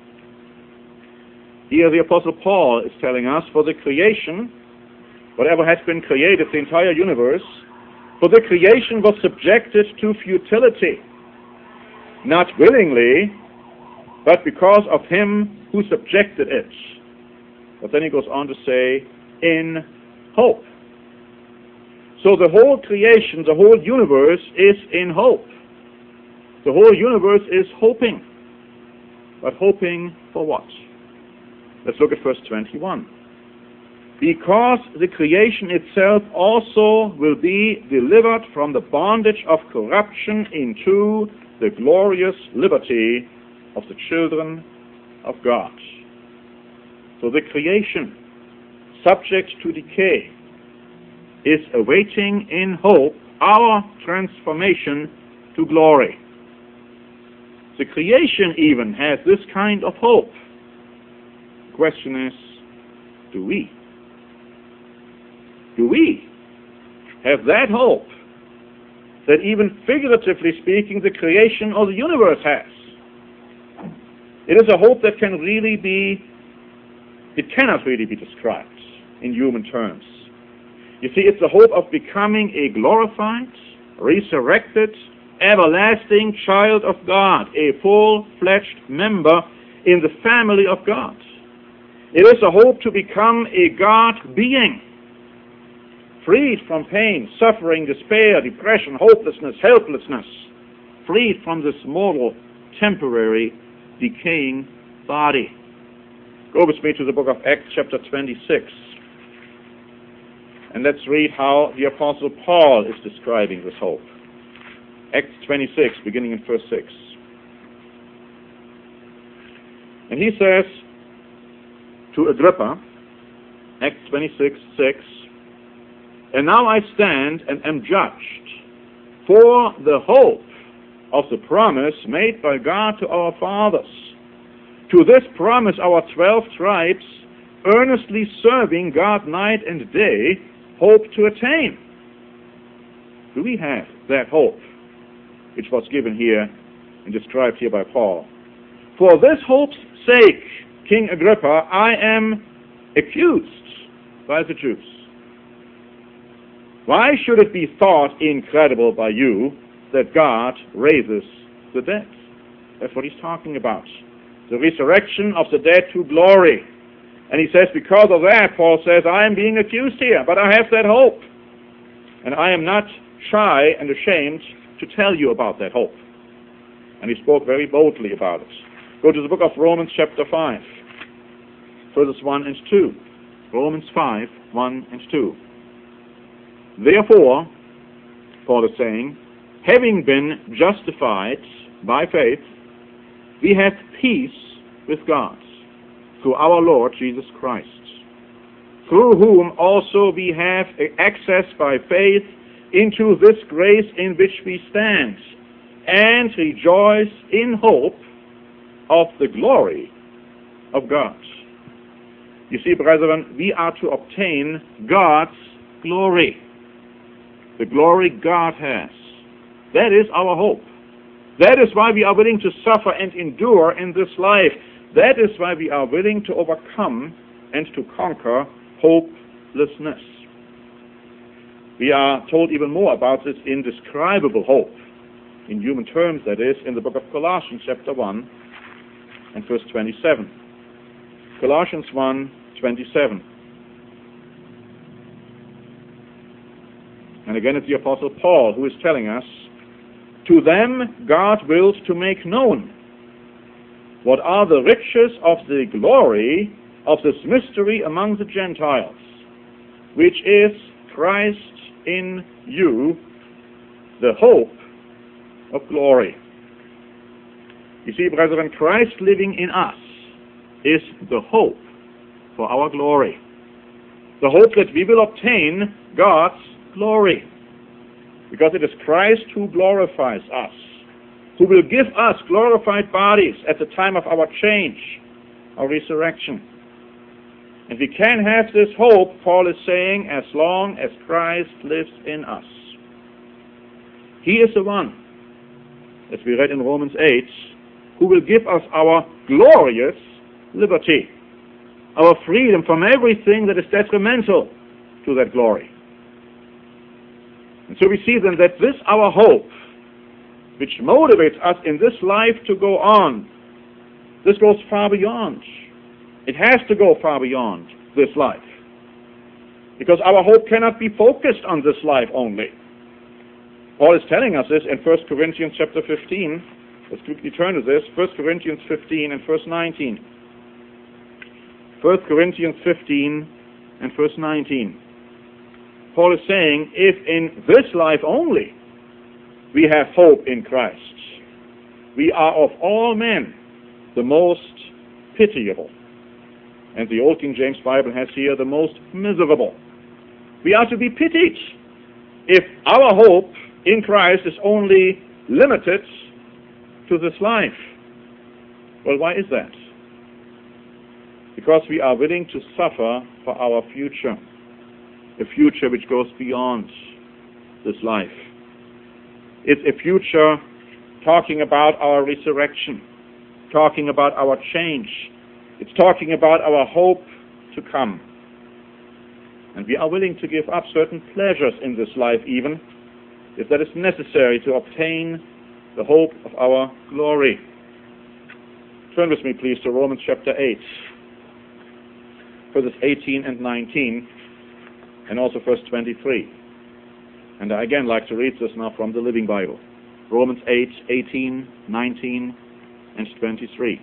Here the Apostle Paul is telling us, "For the creation, whatever has been created, the entire universe, for the creation was subjected to futility, not willingly, but because of him who subjected it." But then he goes on to say, "in hope." So the whole creation, the whole universe is in hope. The whole universe is hoping. But hoping for what? Let's look at verse 21. "Because the creation itself also will be delivered from the bondage of corruption into the glorious liberty of the children of God." So the creation, subject to decay, is awaiting in hope our transformation to glory. The creation even has this kind of hope. The question is, do we? Do we have that hope that even figuratively speaking the creation or the universe has? It is a hope that cannot really be described in human terms. You see, it's the hope of becoming a glorified, resurrected, everlasting child of God, a full-fledged member in the family of God. It is a hope to become a God being, freed from pain, suffering, despair, depression, hopelessness, helplessness, freed from this mortal, temporary, decaying body. Go with me to the book of Acts chapter 26. And let's read how the Apostle Paul is describing this hope. Acts 26, beginning in verse 6. And he says to Agrippa, Acts 26, 6, "And now I stand and am judged for the hope of the promise made by God to our fathers. To this promise our 12 tribes, earnestly serving God night and day, hope to attain." Do we have that hope which was given here and described here by Paul? "For this hope's sake, King Agrippa, I am accused by the Jews." Why should it be thought incredible by you that God raises the dead? That's what he's talking about. The resurrection of the dead to glory. And he says, because of that, Paul says, I am being accused here, but I have that hope. And I am not shy and ashamed to tell you about that hope. And he spoke very boldly about it. Go to the book of Romans chapter 5, verses 1 and 2. Romans 5, 1 and 2. "Therefore, Paul is saying, having been justified by faith, we have peace with God through our Lord Jesus Christ, through whom also we have access by faith into this grace in which we stand, and rejoice in hope of the glory of God. You see, brethren, we are to obtain God's glory, the glory God has. That is our hope. That is why we are willing to suffer and endure in this life. That is why we are willing to overcome and to conquer hopelessness. We are told even more about this indescribable hope, in human terms, that is, in the book of Colossians chapter 1 and verse 27. Colossians 1:27. And again, it's the Apostle Paul who is telling us, to them God willed to make known what are the riches of the glory of this mystery among the Gentiles, which is Christ in you, the hope of glory. You see, brethren, Christ living in us is the hope for our glory. The hope that we will obtain God's glory. Because it is Christ who glorifies us, who will give us glorified bodies at the time of our change, our resurrection. And we can have this hope, Paul is saying, as long as Christ lives in us. He is the one, as we read in Romans 8, who will give us our glorious liberty, our freedom from everything that is detrimental to that glory. And so we see then that this, our hope, which motivates us in this life to go on, this goes far beyond. It has to go far beyond this life. Because our hope cannot be focused on this life only. Paul is telling us this in 1 Corinthians chapter 15. Let's quickly turn to this. 1 Corinthians 15 and verse 19. 1 Corinthians 15 and verse 19. Paul is saying, if in this life only we have hope in Christ, we are of all men the most pitiable. And the Old King James Bible has here the most miserable. We are to be pitied if our hope in Christ is only limited to this life. Well, why is that? Because we are willing to suffer for our future, a future which goes beyond this life. It's a future talking about our resurrection, talking about our change. It's talking about our hope to come. And we are willing to give up certain pleasures in this life even, if that is necessary to obtain the hope of our glory. Turn with me, please, to Romans chapter 8, verses 18 and 19, and also verse 23. And I again like to read this now from the Living Bible. Romans 8, 18, 19, and 23.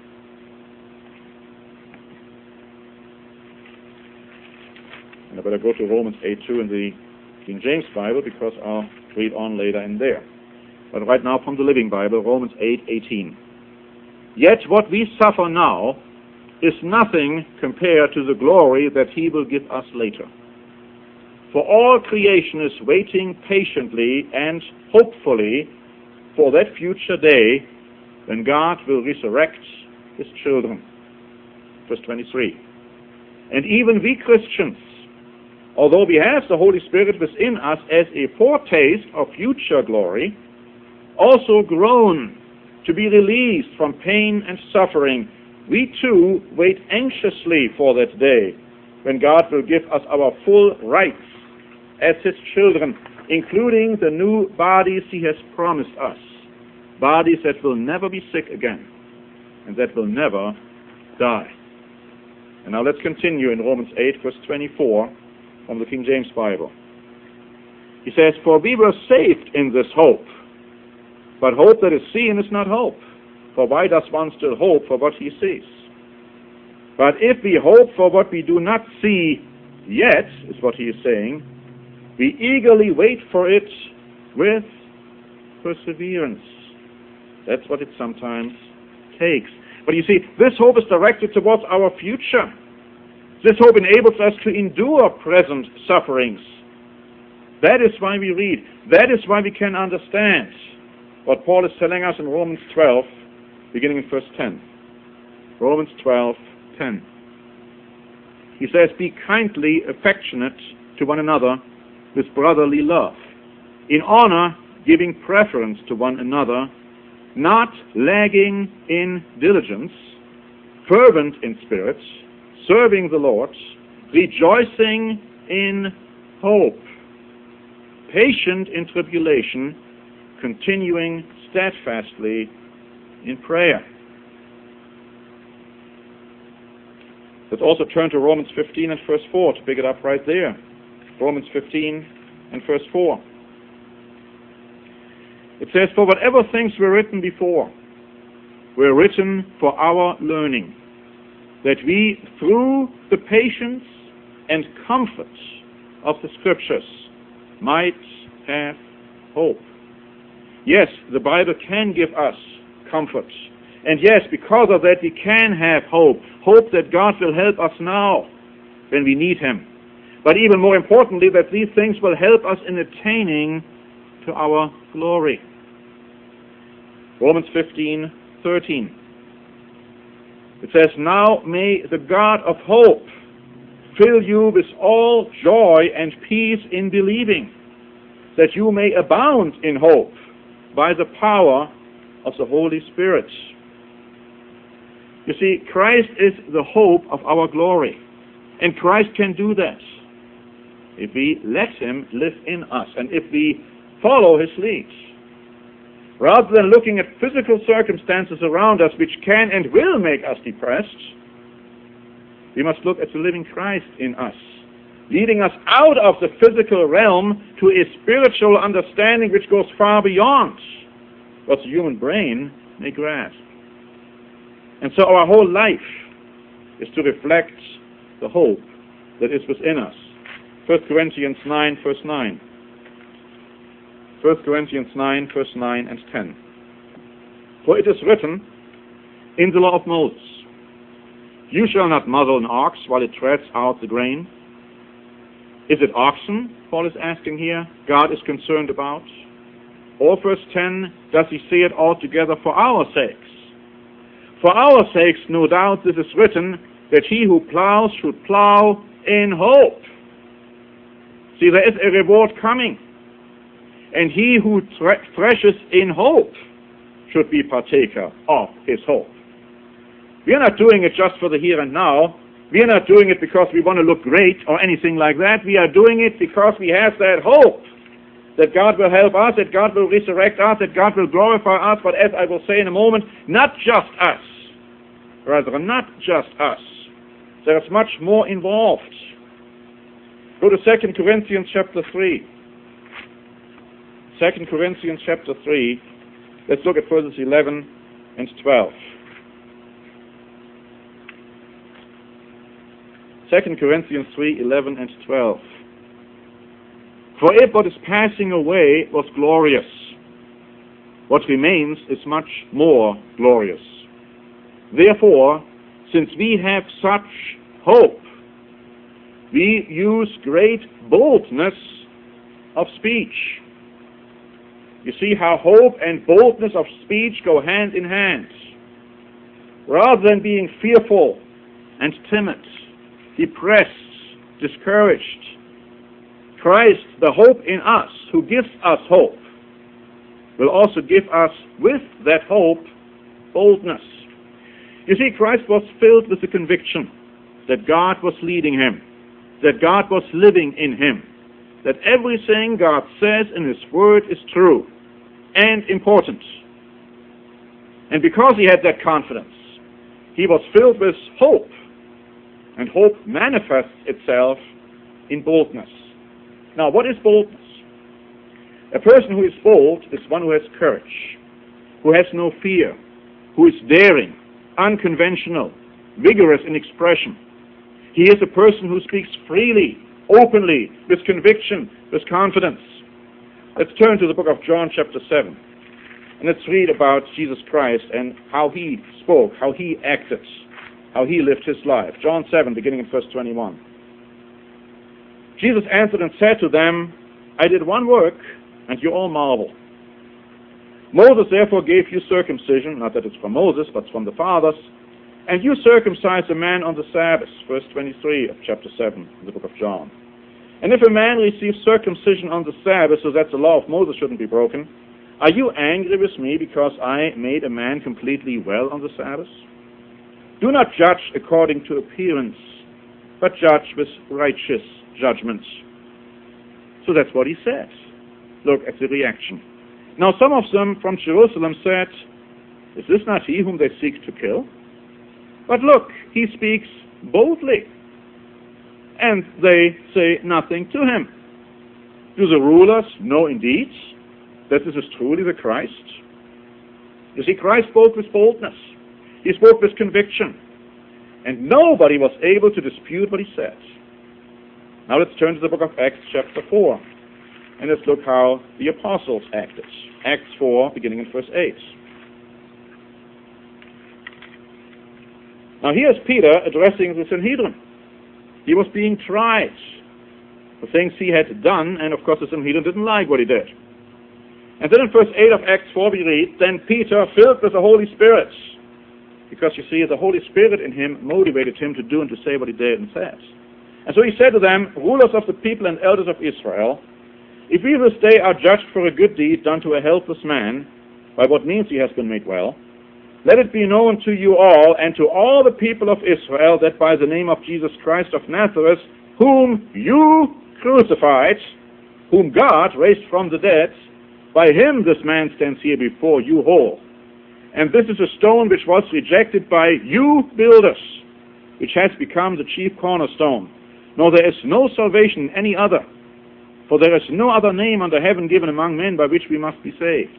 And I better go to Romans 8:2 in the King James Bible, because I'll read on later in there. But right now from the Living Bible, Romans 8:18. Yet what we suffer now is nothing compared to the glory that he will give us later. For all creation is waiting patiently and hopefully for that future day when God will resurrect his children. Verse 23. And even we Christians, although we have the Holy Spirit within us as a foretaste of future glory, also groan to be released from pain and suffering, we too wait anxiously for that day when God will give us our full rights as his children, including the new bodies he has promised us, bodies that will never be sick again and that will never die. And now let's continue in Romans 8, verse 24 from the King James Bible. He says, for we were saved in this hope, but hope that is seen is not hope. For why does one still hope for what he sees? But if we hope for what we do not see yet, is what he is saying, we eagerly wait for it with perseverance. That's what it sometimes takes. But you see, this hope is directed towards our future. This hope enables us to endure present sufferings. That is why we read. That is why we can understand what Paul is telling us in Romans 12, beginning in verse 10. Romans 12:10. He says, "Be kindly affectionate to one another with brotherly love, in honor giving preference to one another, not lagging in diligence, fervent in spirit, serving the Lord, rejoicing in hope, patient in tribulation, continuing steadfastly in prayer." Let's also turn to Romans 15 and verse 4 to pick it up right there. Romans 15 and verse 4. It says, "For whatever things were written before were written for our learning, that we, through the patience and comfort of the Scriptures, might have hope." Yes, the Bible can give us comfort. And yes, because of that, we can have hope. Hope that God will help us now when we need Him. But even more importantly, that these things will help us in attaining to our glory. Romans 15:13. It says, "Now may the God of hope fill you with all joy and peace in believing, that you may abound in hope by the power of the Holy Spirit." You see, Christ is the hope of our glory. And Christ can do that if we let Him live in us and if we follow His lead. Rather than looking at physical circumstances around us which can and will make us depressed, we must look at the living Christ in us, leading us out of the physical realm to a spiritual understanding which goes far beyond what the human brain may grasp. And so our whole life is to reflect the hope that is within us. 1 Corinthians 9, verse 9. 1 Corinthians 9, verse 9 and 10. "For it is written in the law of Moses, 'You shall not muzzle an ox while it treads out the grain.'" Is it oxen, Paul is asking here, God is concerned about? Or verse 10, does he say it altogether for our sakes? For our sakes, no doubt, this is written, that he who plows should plow in hope. See, there is a reward coming. And he who threshes in hope should be partaker of his hope. We are not doing it just for the here and now. We are not doing it because we want to look great or anything like that. We are doing it because we have that hope that God will help us, that God will resurrect us, that God will glorify us, but as I will say in a moment, not just us. Rather, not just us. There is much more involved. Go to 2 Corinthians chapter 3. 2 Corinthians chapter 3. Let's look at verses 11 and 12. 2 Corinthians 3, 11 and 12. "For if what is passing away was glorious, what remains is much more glorious. Therefore, since we have such hope, we use great boldness of speech." You see how hope and boldness of speech go hand in hand. Rather than being fearful and timid, depressed, discouraged, Christ, the hope in us, who gives us hope, will also give us, with that hope, boldness. You see, Christ was filled with the conviction that God was leading him, that God was living in him, that everything God says in His Word is true and important. And because he had that confidence, he was filled with hope, and hope manifests itself in boldness. Now, what is boldness? A person who is bold is one who has courage, who has no fear, who is daring, unconventional, vigorous in expression. He is a person who speaks freely, openly, with conviction, with confidence. Let's turn to the book of John chapter 7. And let's read about Jesus Christ and how he spoke, how he acted, how he lived his life. John 7, beginning in verse 21. Jesus answered and said to them, I did one work, and you all marvel. Moses therefore gave you circumcision, not that it's from Moses, but from the fathers, and you circumcise a man on the Sabbath, verse 23 of chapter 7 in the book of John. And if a man receives circumcision on the Sabbath, so that the law of Moses shouldn't be broken, are you angry with me because I made a man completely well on the Sabbath? Do not judge according to appearance, but judge with righteous judgment. So that's what he said. Look at the reaction. Now some of them from Jerusalem said, is this not he whom they seek to kill? But look, he speaks boldly, and they say nothing to him. Do the rulers know indeed that this is truly the Christ? You see, Christ spoke with boldness. He spoke with conviction. And nobody was able to dispute what he said. Now let's turn to the book of Acts chapter 4. And let's look how the apostles acted. Acts 4, beginning in verse 8. Now here's Peter addressing the Sanhedrin. He was being tried for things he had done, and of course the Sanhedrin didn't like what he did. And then in verse 8 of Acts 4 we read, then Peter, filled with the Holy Spirit, because you see the Holy Spirit in him motivated him to do and to say what he did and said. And so he said to them, rulers of the people and elders of Israel, if we this day are judged for a good deed done to a helpless man, by what means he has been made well, let it be known to you all and to all the people of Israel that by the name of Jesus Christ of Nazareth, whom you crucified, whom God raised from the dead, by him this man stands here before you whole. And this is a stone which was rejected by you builders, which has become the chief cornerstone. No, there is no salvation in any other, for there is no other name under heaven given among men by which we must be saved.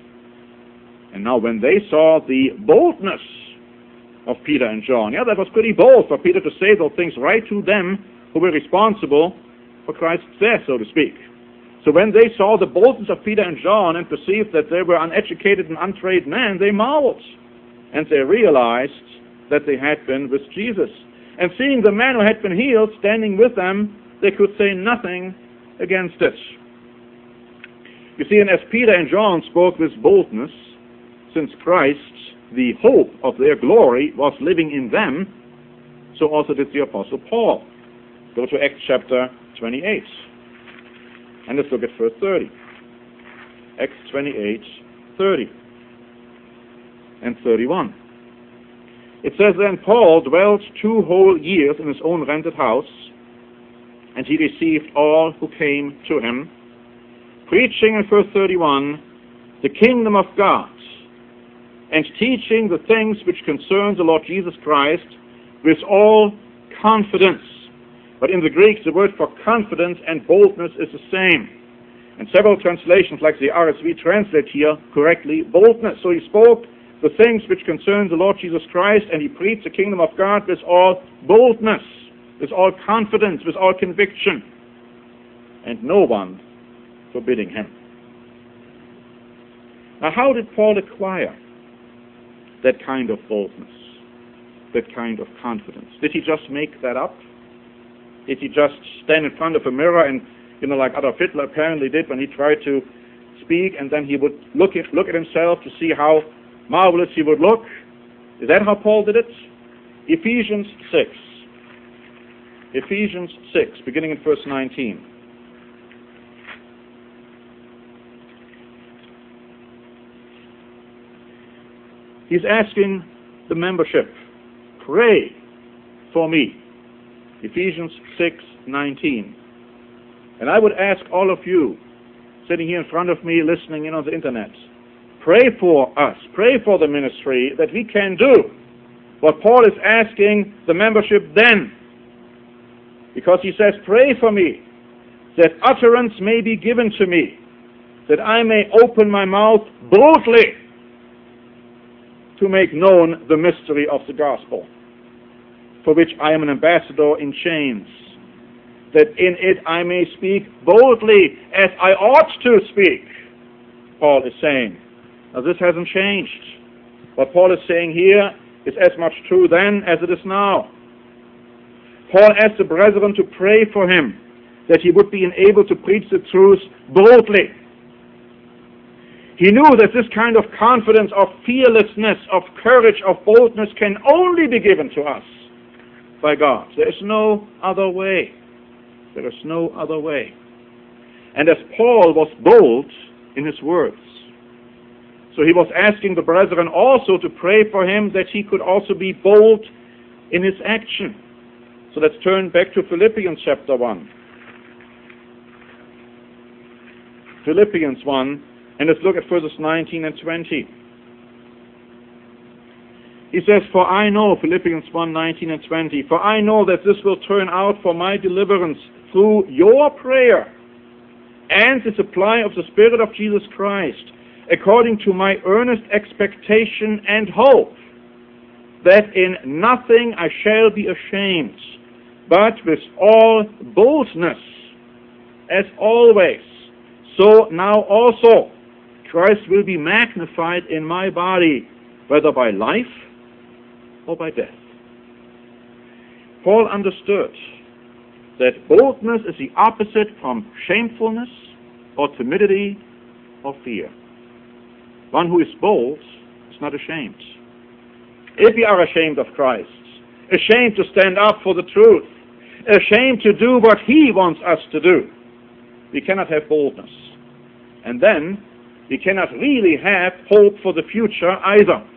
And now when they saw the boldness of Peter and John, that was pretty bold for Peter to say those things right to them who were responsible for Christ's death, so to speak. So when they saw the boldness of Peter and John and perceived that they were uneducated and untrained men, they marveled. And they realized that they had been with Jesus. And seeing the man who had been healed standing with them, they could say nothing against it. You see, and as Peter and John spoke with boldness, since Christ, the hope of their glory, was living in them, so also did the Apostle Paul. Go to Acts chapter 28. And let's look at verse 30. Acts 28, 30 and 31. It says, then Paul dwelt 2 whole years in his own rented house, and he received all who came to him, preaching in verse 31, the kingdom of God, and teaching the things which concern the Lord Jesus Christ with all confidence. But in the Greek, the word for confidence and boldness is the same. And several translations, like the RSV, translate here correctly boldness. So he spoke the things which concern the Lord Jesus Christ, and he preached the kingdom of God with all boldness, with all confidence, with all conviction, and no one forbidding him. Now, how did Paul acquire that kind of boldness, that kind of confidence? Did he just make that up? Did he just stand in front of a mirror and, like Adolf Hitler apparently did when he tried to speak, and then he would look at himself to see how marvelous he would look? Is that how Paul did it? Ephesians 6. Ephesians 6, beginning in verse 19. He's asking the membership, pray for me. Ephesians 6:19. And I would ask all of you sitting here in front of me, listening in on the internet, pray for us, pray for the ministry that we can do what Paul is asking the membership then. Because he says, pray for me, that utterance may be given to me, that I may open my mouth boldly to make known the mystery of the gospel, for which I am an ambassador in chains, that in it I may speak boldly as I ought to speak, Paul is saying. Now this hasn't changed. What Paul is saying here is as much true then as it is now. Paul asked the brethren to pray for him, that he would be enabled to preach the truth boldly. He knew that this kind of confidence, of fearlessness, of courage, of boldness can only be given to us by God. There is no other way. There is no other way. And as Paul was bold in his words, so he was asking the brethren also to pray for him that he could also be bold in his action. So let's turn back to Philippians chapter 1. Philippians 1, and let's look at verses 19 and 20. He says, for I know, Philippians 1, 19 and 20, for I know that this will turn out for my deliverance through your prayer and the supply of the Spirit of Jesus Christ, according to my earnest expectation and hope, that in nothing I shall be ashamed, but with all boldness, as always, so now also Christ will be magnified in my body, whether by life or by death. Paul understood that boldness is the opposite from shamefulness or timidity or fear. One who is bold is not ashamed. If we are ashamed of Christ, ashamed to stand up for the truth, ashamed to do what he wants us to do, we cannot have boldness. And then we cannot really have hope for the future either.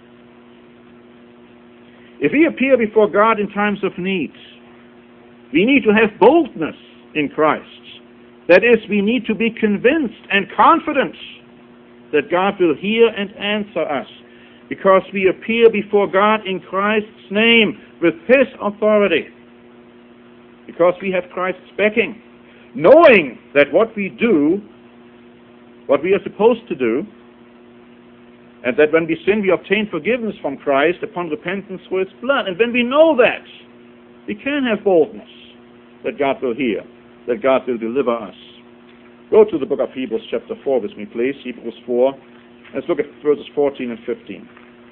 If we appear before God in times of need, we need to have boldness in Christ. That is, we need to be convinced and confident that God will hear and answer us, because we appear before God in Christ's name with His authority, because we have Christ's backing, knowing that what we do, what we are supposed to do, and that when we sin we obtain forgiveness from Christ upon repentance through His blood. And when we know that, we can have boldness that God will hear, that God will deliver us. Go to the book of Hebrews chapter 4 with me, please. Hebrews 4. Let's look at verses 14 and 15.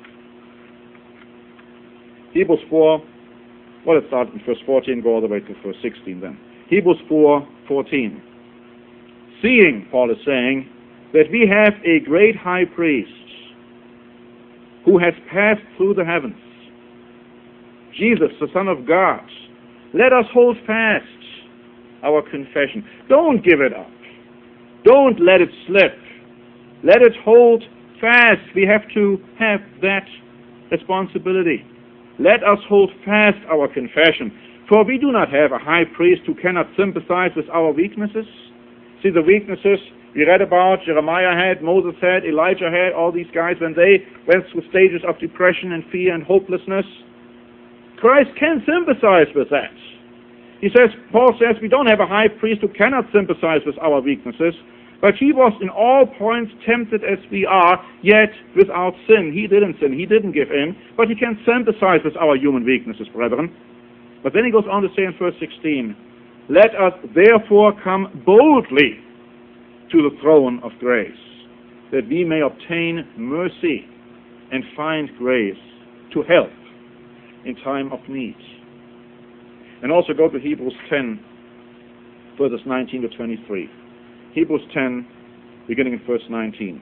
Hebrews 4. Well, let's start in verse 14, go all the way to verse 16 then. Hebrews 4:14. Seeing, Paul is saying, that we have a great high priest who has passed through the heavens, Jesus, the Son of God, let us hold fast our confession. Don't give it up. Don't let it slip. Let it hold fast. We have to have that responsibility. Let us hold fast our confession. For we do not have a high priest who cannot sympathize with our weaknesses. See, the weaknesses we read about, Jeremiah had, Moses had, Elijah had, all these guys, when they went through stages of depression and fear and hopelessness. Christ can sympathize with that. He says, Paul says, we don't have a high priest who cannot sympathize with our weaknesses, but he was in all points tempted as we are, yet without sin. He didn't sin. He didn't give in, but he can sympathize with our human weaknesses, brethren. But then he goes on to say in verse 16, let us therefore come boldly to the throne of grace, that we may obtain mercy and find grace to help in time of need. And also go to Hebrews 10, verses 19 to 23. Hebrews 10, beginning in verse 19.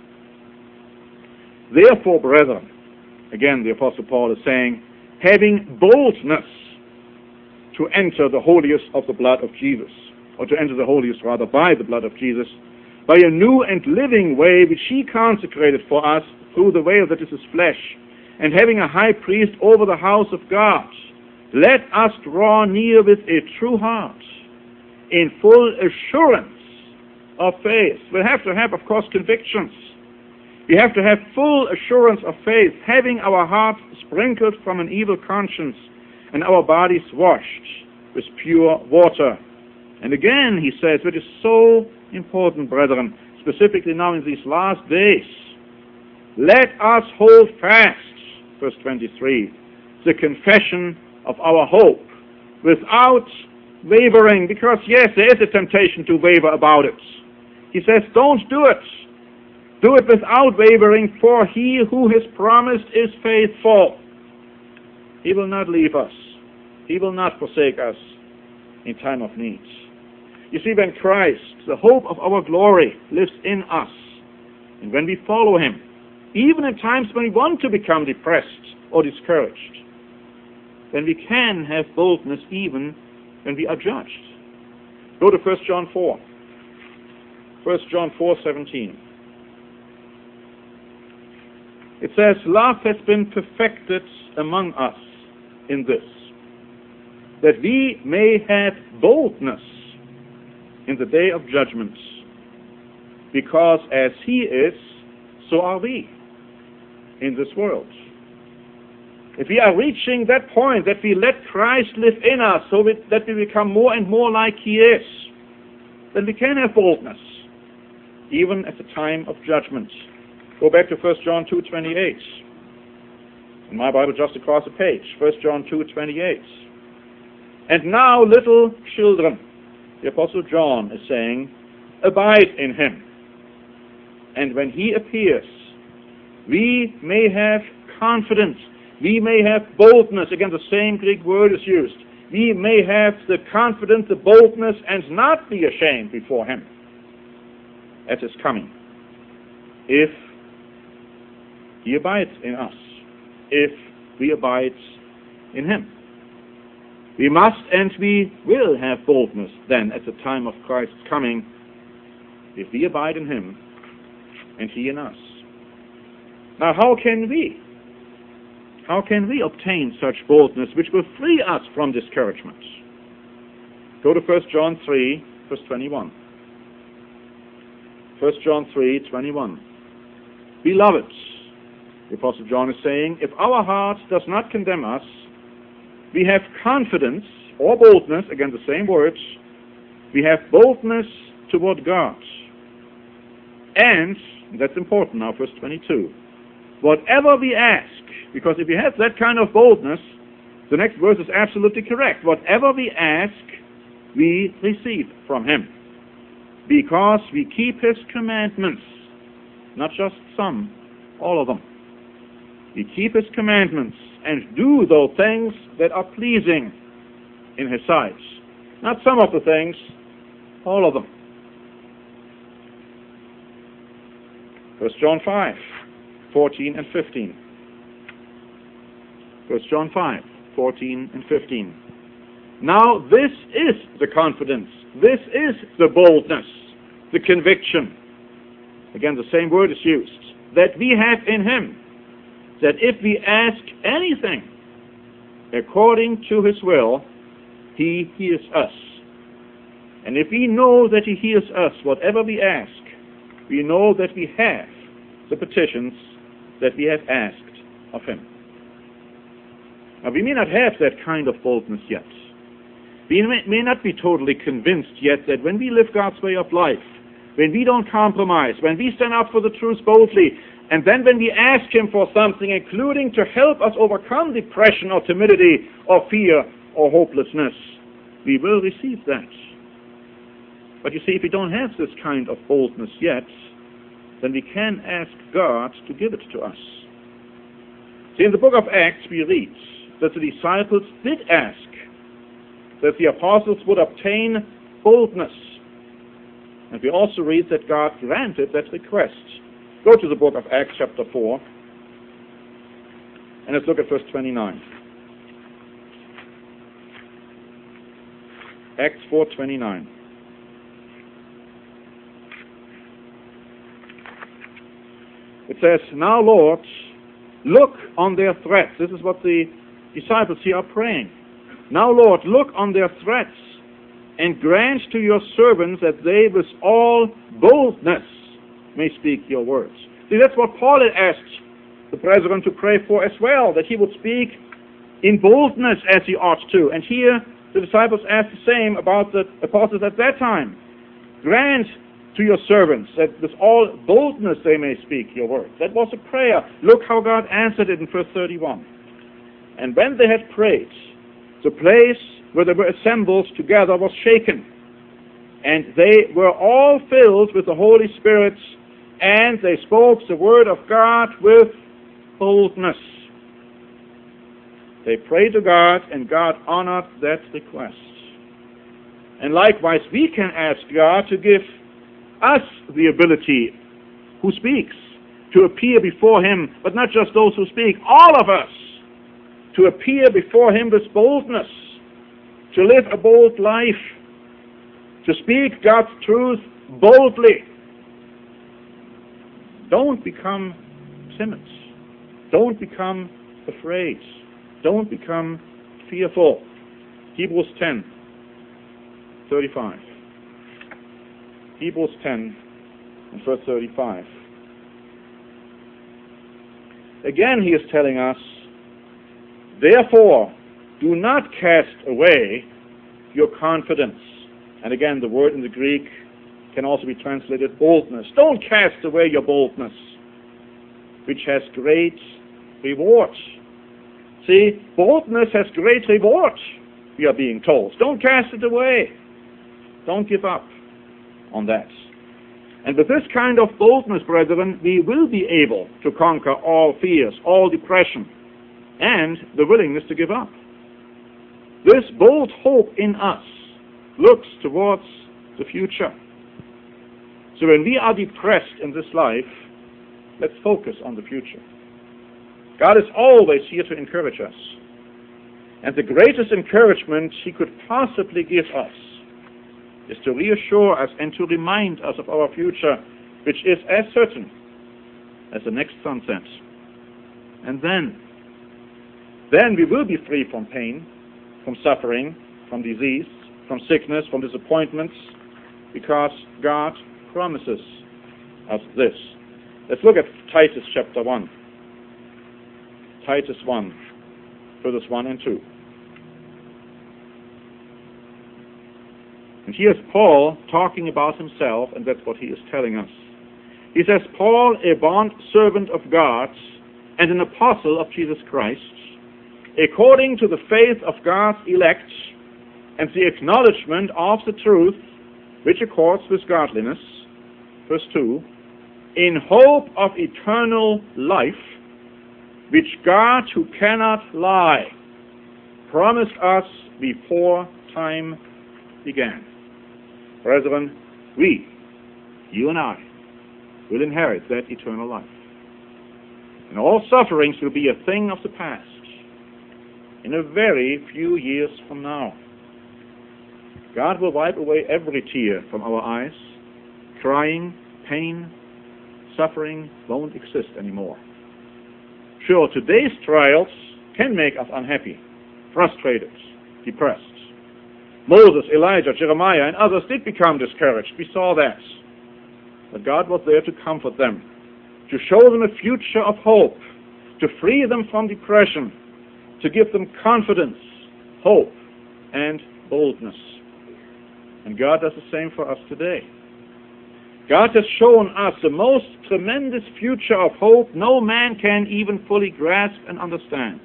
Therefore, brethren, again the Apostle Paul is saying, having boldness to enter the holiest of the blood of Jesus, or to enter the holiest rather by the blood of Jesus, by a new and living way which he consecrated for us through the veil that is his flesh, and having a high priest over the house of God, let us draw near with a true heart, in full assurance of faith. We have to have, of course, convictions. We have to have full assurance of faith, having our hearts sprinkled from an evil conscience and our bodies washed with pure water. And again, he says, which is so important, brethren, specifically now in these last days, let us hold fast, verse 23, the confession of our hope, without wavering, because yes, there is a temptation to waver about it. He says, don't do it. Do it without wavering, for he who has promised is faithful. He will not leave us. He will not forsake us in time of need. You see, when Christ, the hope of our glory, lives in us, and when we follow him, even in times when we want to become depressed or discouraged, then we can have boldness even when we are judged. Go to 1 John 4. 1 John 4:17. It says, love has been perfected among us in this, that we may have boldness in the day of judgment, because as he is, so are we in this world. If we are reaching that point that we let Christ live in us so that we become more and more like he is, then we can have boldness, even at the time of judgment. Go back to 1 John 2:28. In my Bible, just across the page, 1 John 2:28. And now, little children, the Apostle John is saying, abide in him. And when he appears, we may have confidence. We may have boldness. Again, the same Greek word is used. We may have the confidence, the boldness, and not be ashamed before him at his coming, if he abides in us, if we abide in him. We must and we will have boldness then at the time of Christ's coming, if we abide in him and he in us. Now, how can we obtain such boldness which will free us from discouragement? Go to 1 John 3, verse 21. 1 John 3:21. Beloved, the Apostle John is saying, if our heart does not condemn us, we have confidence or boldness, again the same words, we have boldness toward God. And, that's important now, verse 22, whatever we ask, because if we have that kind of boldness, the next verse is absolutely correct. Whatever we ask, we receive from him, because we keep his commandments. Not just some, all of them. We keep his commandments and do those things that are pleasing in his sight. Not some of the things, all of them. 1 John 5, 14 and 15. 1 John 5, 14 and 15. Now this is the confidence, this is the boldness, the conviction. Again, the same word is used, that we have in him, that if we ask anything according to his will, he hears us. And if we know that he hears us, whatever we ask, we know that we have the petitions that we have asked of him. Now, we may not have that kind of boldness yet. We may not be totally convinced yet that when we live God's way of life, when we don't compromise, when we stand up for the truth boldly, and then when we ask him for something, including to help us overcome depression or timidity or fear or hopelessness, we will receive that. But you see, if we don't have this kind of boldness yet, then we can ask God to give it to us. See, in the book of Acts we read that the disciples did ask that the apostles would obtain boldness. And we also read that God granted that request. Go to the book of Acts chapter 4, and let's look at verse 29. Acts 4:29. It says, now, Lord, look on their threats. This is what the disciples here are praying. Now, Lord, look on their threats and grant to your servants that they with all boldness may speak your words. See, that's what Paul had asked the brethren to pray for as well, that he would speak in boldness as he ought to. And here the disciples asked the same about the apostles at that time. Grant to your servants that with all boldness they may speak your words. That was a prayer. Look how God answered it in verse 31. And when they had prayed, the place where they were assembled together was shaken. And they were all filled with the Holy Spirit, and they spoke the word of God with boldness. They prayed to God, and God honored that request. And likewise, we can ask God to give us the ability, who speaks, to appear before Him, but not just those who speak, all of us, to appear before Him with boldness, to live a bold life, to speak God's truth boldly. Don't become timid. Don't become afraid. Don't become fearful. Hebrews 10:35. Hebrews 10 and verse 35. Again, he is telling us, therefore, do not cast away your confidence. And again, the word in the Greek can also be translated boldness. Don't cast away your boldness, which has great reward. See, boldness has great reward, we are being told. Don't cast it away. Don't give up on that. And with this kind of boldness, brethren, we will be able to conquer all fears, all depression, and the willingness to give up. This bold hope in us looks towards the future. So when we are depressed in this life, let's focus on the future. God is always here to encourage us. And the greatest encouragement He could possibly give us is to reassure us and to remind us of our future, which is as certain as the next sunset. And then we will be free from pain, from suffering, from disease, from sickness, from disappointments, because God promises us this. Let's look at Titus chapter 1. Titus 1, verses 1 and 2. And here's Paul talking about himself, and that's what he is telling us. He says, Paul, a bond servant of God and an apostle of Jesus Christ, according to the faith of God's elect and the acknowledgement of the truth which accords with godliness, verse 2, in hope of eternal life, which God, who cannot lie, promised us before time began. Brethren, we, you and I, will inherit that eternal life. And all sufferings will be a thing of the past in a very few years from now. God will wipe away every tear from our eyes. Crying, pain, suffering won't exist anymore. Sure, today's trials can make us unhappy, frustrated, depressed. Moses, Elijah, Jeremiah, and others did become discouraged. We saw that. But God was there to comfort them, to show them a future of hope, to free them from depression, to give them confidence, hope, and boldness. And God does the same for us today. God has shown us the most tremendous future of hope no man can even fully grasp and understand.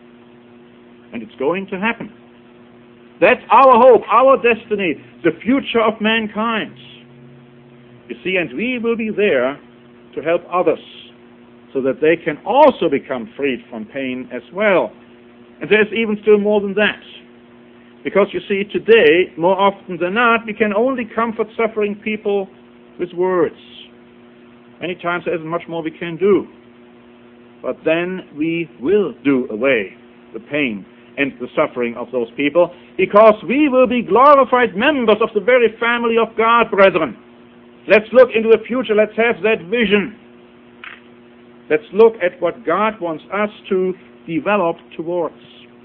And it's going to happen. That's our hope, our destiny, the future of mankind. You see, and we will be there to help others so that they can also become freed from pain as well. And there's even still more than that. Because you see, today, more often than not, we can only comfort suffering people with words. Many times there isn't much more we can do. But then we will do away the pain and the suffering of those people, because we will be glorified members of the very family of God, brethren. Let's look into the future. Let's have that vision. Let's look at what God wants us to develop towards.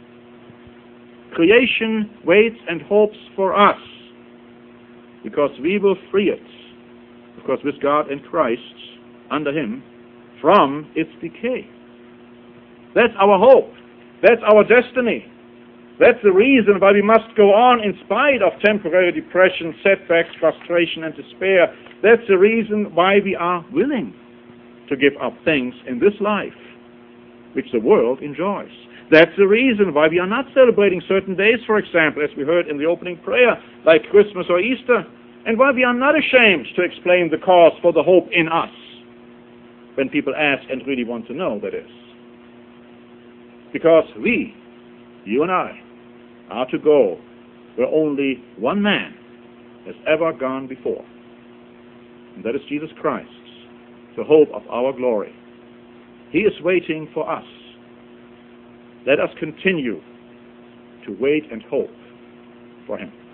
Creation waits and hopes for us, because we will free it, because with God and Christ, under Him, from its decay. That's our hope. That's our destiny. That's the reason why we must go on in spite of temporary depression, setbacks, frustration, and despair. That's the reason why we are willing to give up things in this life which the world enjoys. That's the reason why we are not celebrating certain days, for example, as we heard in the opening prayer, like Christmas or Easter, and why we are not ashamed to explain the cause for the hope in us when people ask and really want to know, that is. Because we, you and I, are to go where only one man has ever gone before, and that is Jesus Christ, the hope of our glory. He is waiting for us. Let us continue to wait and hope for him.